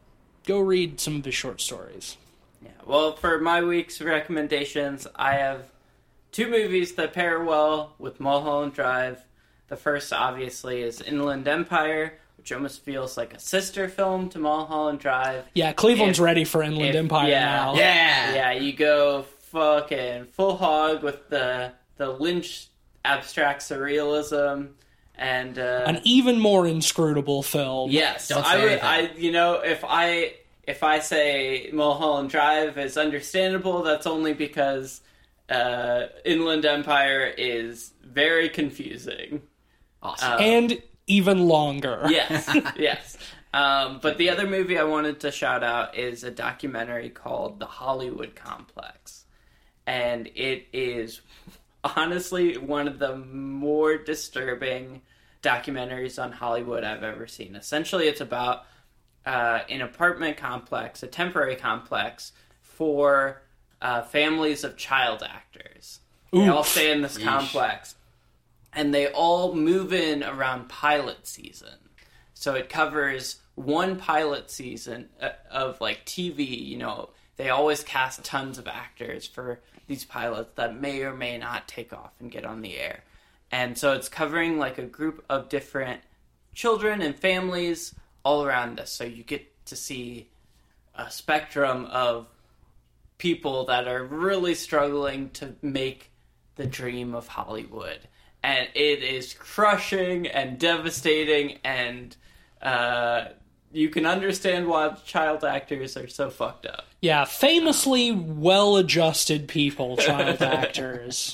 go read some of his short stories. Yeah. Well, for my week's recommendations, I have two movies that pair well with Mulholland Drive. The first, obviously, is Inland Empire, which almost feels like a sister film to Mulholland Drive. Yeah, Cleveland's If- ready for Inland if- Empire yeah. now. Yeah. Yeah, you go fucking full hog with the the Lynch abstract surrealism and uh, an even more inscrutable film. Yes, Don't say I would. anything. I you know if I if I say Mulholland Drive is understandable, that's only because uh, Inland Empire is very confusing. Awesome. Uh, And even longer. Yes, yes. Um, but the other movie I wanted to shout out is a documentary called The Hollywood Complex. And it is honestly one of the more disturbing documentaries on Hollywood I've ever seen. Essentially, it's about uh, an apartment complex, a temporary complex, for uh, families of child actors. They all stay in this Yeesh. complex. And they all move in around pilot season. So it covers one pilot season of, like, T V, you know. They always cast tons of actors for these pilots that may or may not take off and get on the air. And so it's covering, like, a group of different children and families all around us. So you get to see a spectrum of people that are really struggling to make the dream of Hollywood. And it is crushing and devastating, and uh, you can understand why child actors are so fucked up. Yeah, famously well-adjusted people, child actors.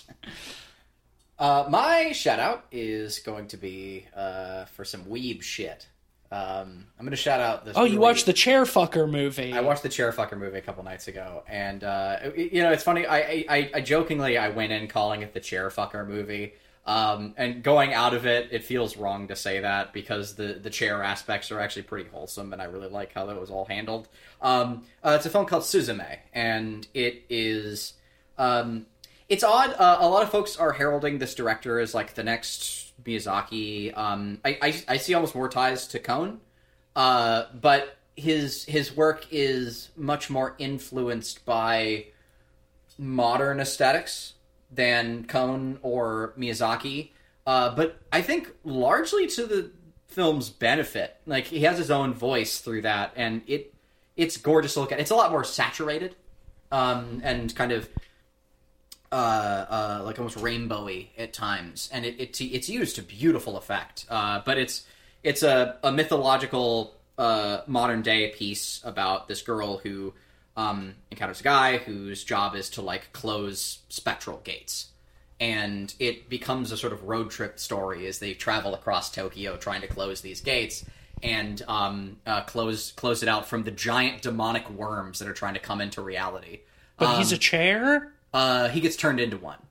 Uh, my shout out is going to be uh, for some weeb shit. Um, I'm going to shout out this. Oh, you really- watched the Chairfucker movie. I watched the Chairfucker movie a couple nights ago, and uh, it- you know it's funny. I, I, I jokingly I went in calling it the Chairfucker movie, um, and going out of it, it feels wrong to say that because the the chair aspects are actually pretty wholesome, and I really like how that was all handled. Um, uh, it's a film called Suzume, and it is. Um, It's odd. Uh, a lot of folks are heralding this director as like the next Miyazaki. Um, I, I I see almost more ties to Kon, uh, but his his work is much more influenced by modern aesthetics than Kon or Miyazaki. Uh, but I think largely to the film's benefit. Like he has his own voice through that, and it it's gorgeous to look at. It's a lot more saturated, um, and kind of. Uh, uh, like almost rainbowy at times, and it, it it's used to beautiful effect. Uh, but it's it's a, a mythological uh, modern day piece about this girl who um, encounters a guy whose job is to like close spectral gates, and it becomes a sort of road trip story as they travel across Tokyo trying to close these gates and um, uh, close close it out from the giant demonic worms that are trying to come into reality. But Um, he's a chair? Uh, he gets turned into one.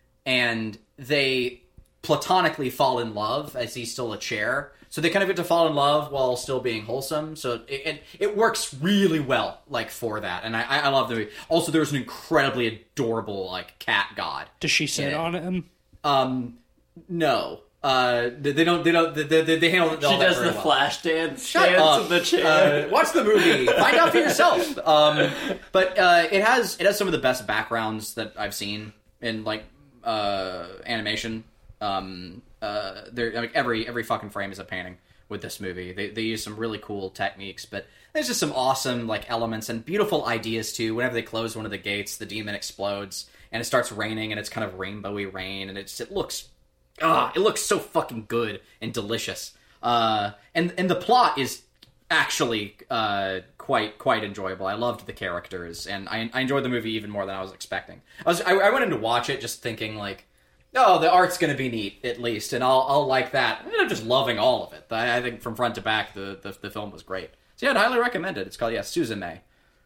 And they platonically fall in love as he's still a chair. So they kind of get to fall in love while still being wholesome. So it it, it works really well, like, for that. And I, I love the movie. Also, there's an incredibly adorable, like, cat god. Does she sit Yeah. on him? Um, no. Uh, they, they don't, they don't, they, they, they handle it all She that does very the well. flash dance Shut dance up. of the chair. Uh, watch the movie. Find out for yourself. Um, but uh, it has it has some of the best backgrounds that I've seen in like uh, animation. Um, uh, there, like every every fucking frame is a painting with this movie. They they use some really cool techniques, but there's just some awesome like elements and beautiful ideas too. Whenever they close one of the gates, the demon explodes and it starts raining, and it's kind of rainbowy rain, and it's it looks. Ah, it looks so fucking good and delicious. Uh, and and the plot is actually uh, quite quite enjoyable. I loved the characters, and I, I enjoyed the movie even more than I was expecting. I was I, I went in to watch it just thinking like, oh, the art's gonna be neat at least, and I'll I'll like that. I ended up just loving all of it. I, I think from front to back, the, the the film was great. So yeah, I'd highly recommend it. It's called yeah Suzume.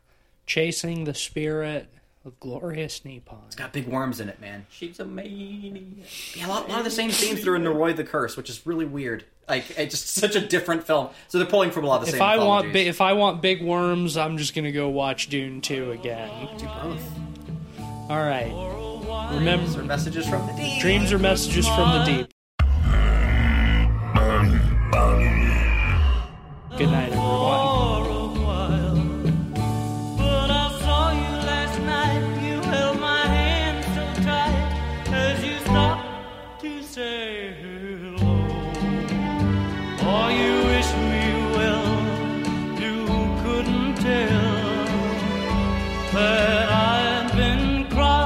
Chasing the Spirit of Glorious Nippon. It's got big worms in it, man. She's a maniac. Yeah, a lot, a lot of the same themes through in Noroi the Curse, which is really weird. Like, it's just such a different film. So they're pulling from a lot of the If same I want mythologies. bi- if I want big worms, I'm just gonna go watch Dune two again. Do both. All right. Remember, These are messages from the deep. dreams are messages from the deep. Good night, everyone. But I saw you last night. You held my hand so tight as you stopped to say hello. Oh, you wish me well. You couldn't tell that I've been crying.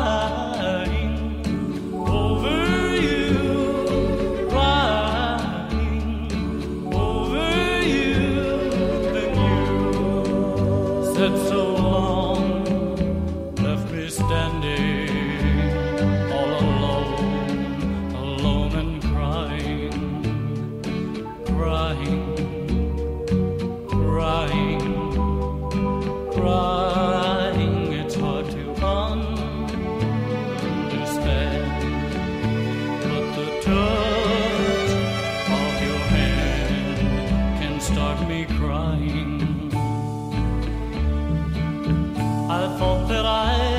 standing all alone, alone and crying, crying, crying, crying. It's hard to understand, but the touch of your hand can start me crying. I thought that I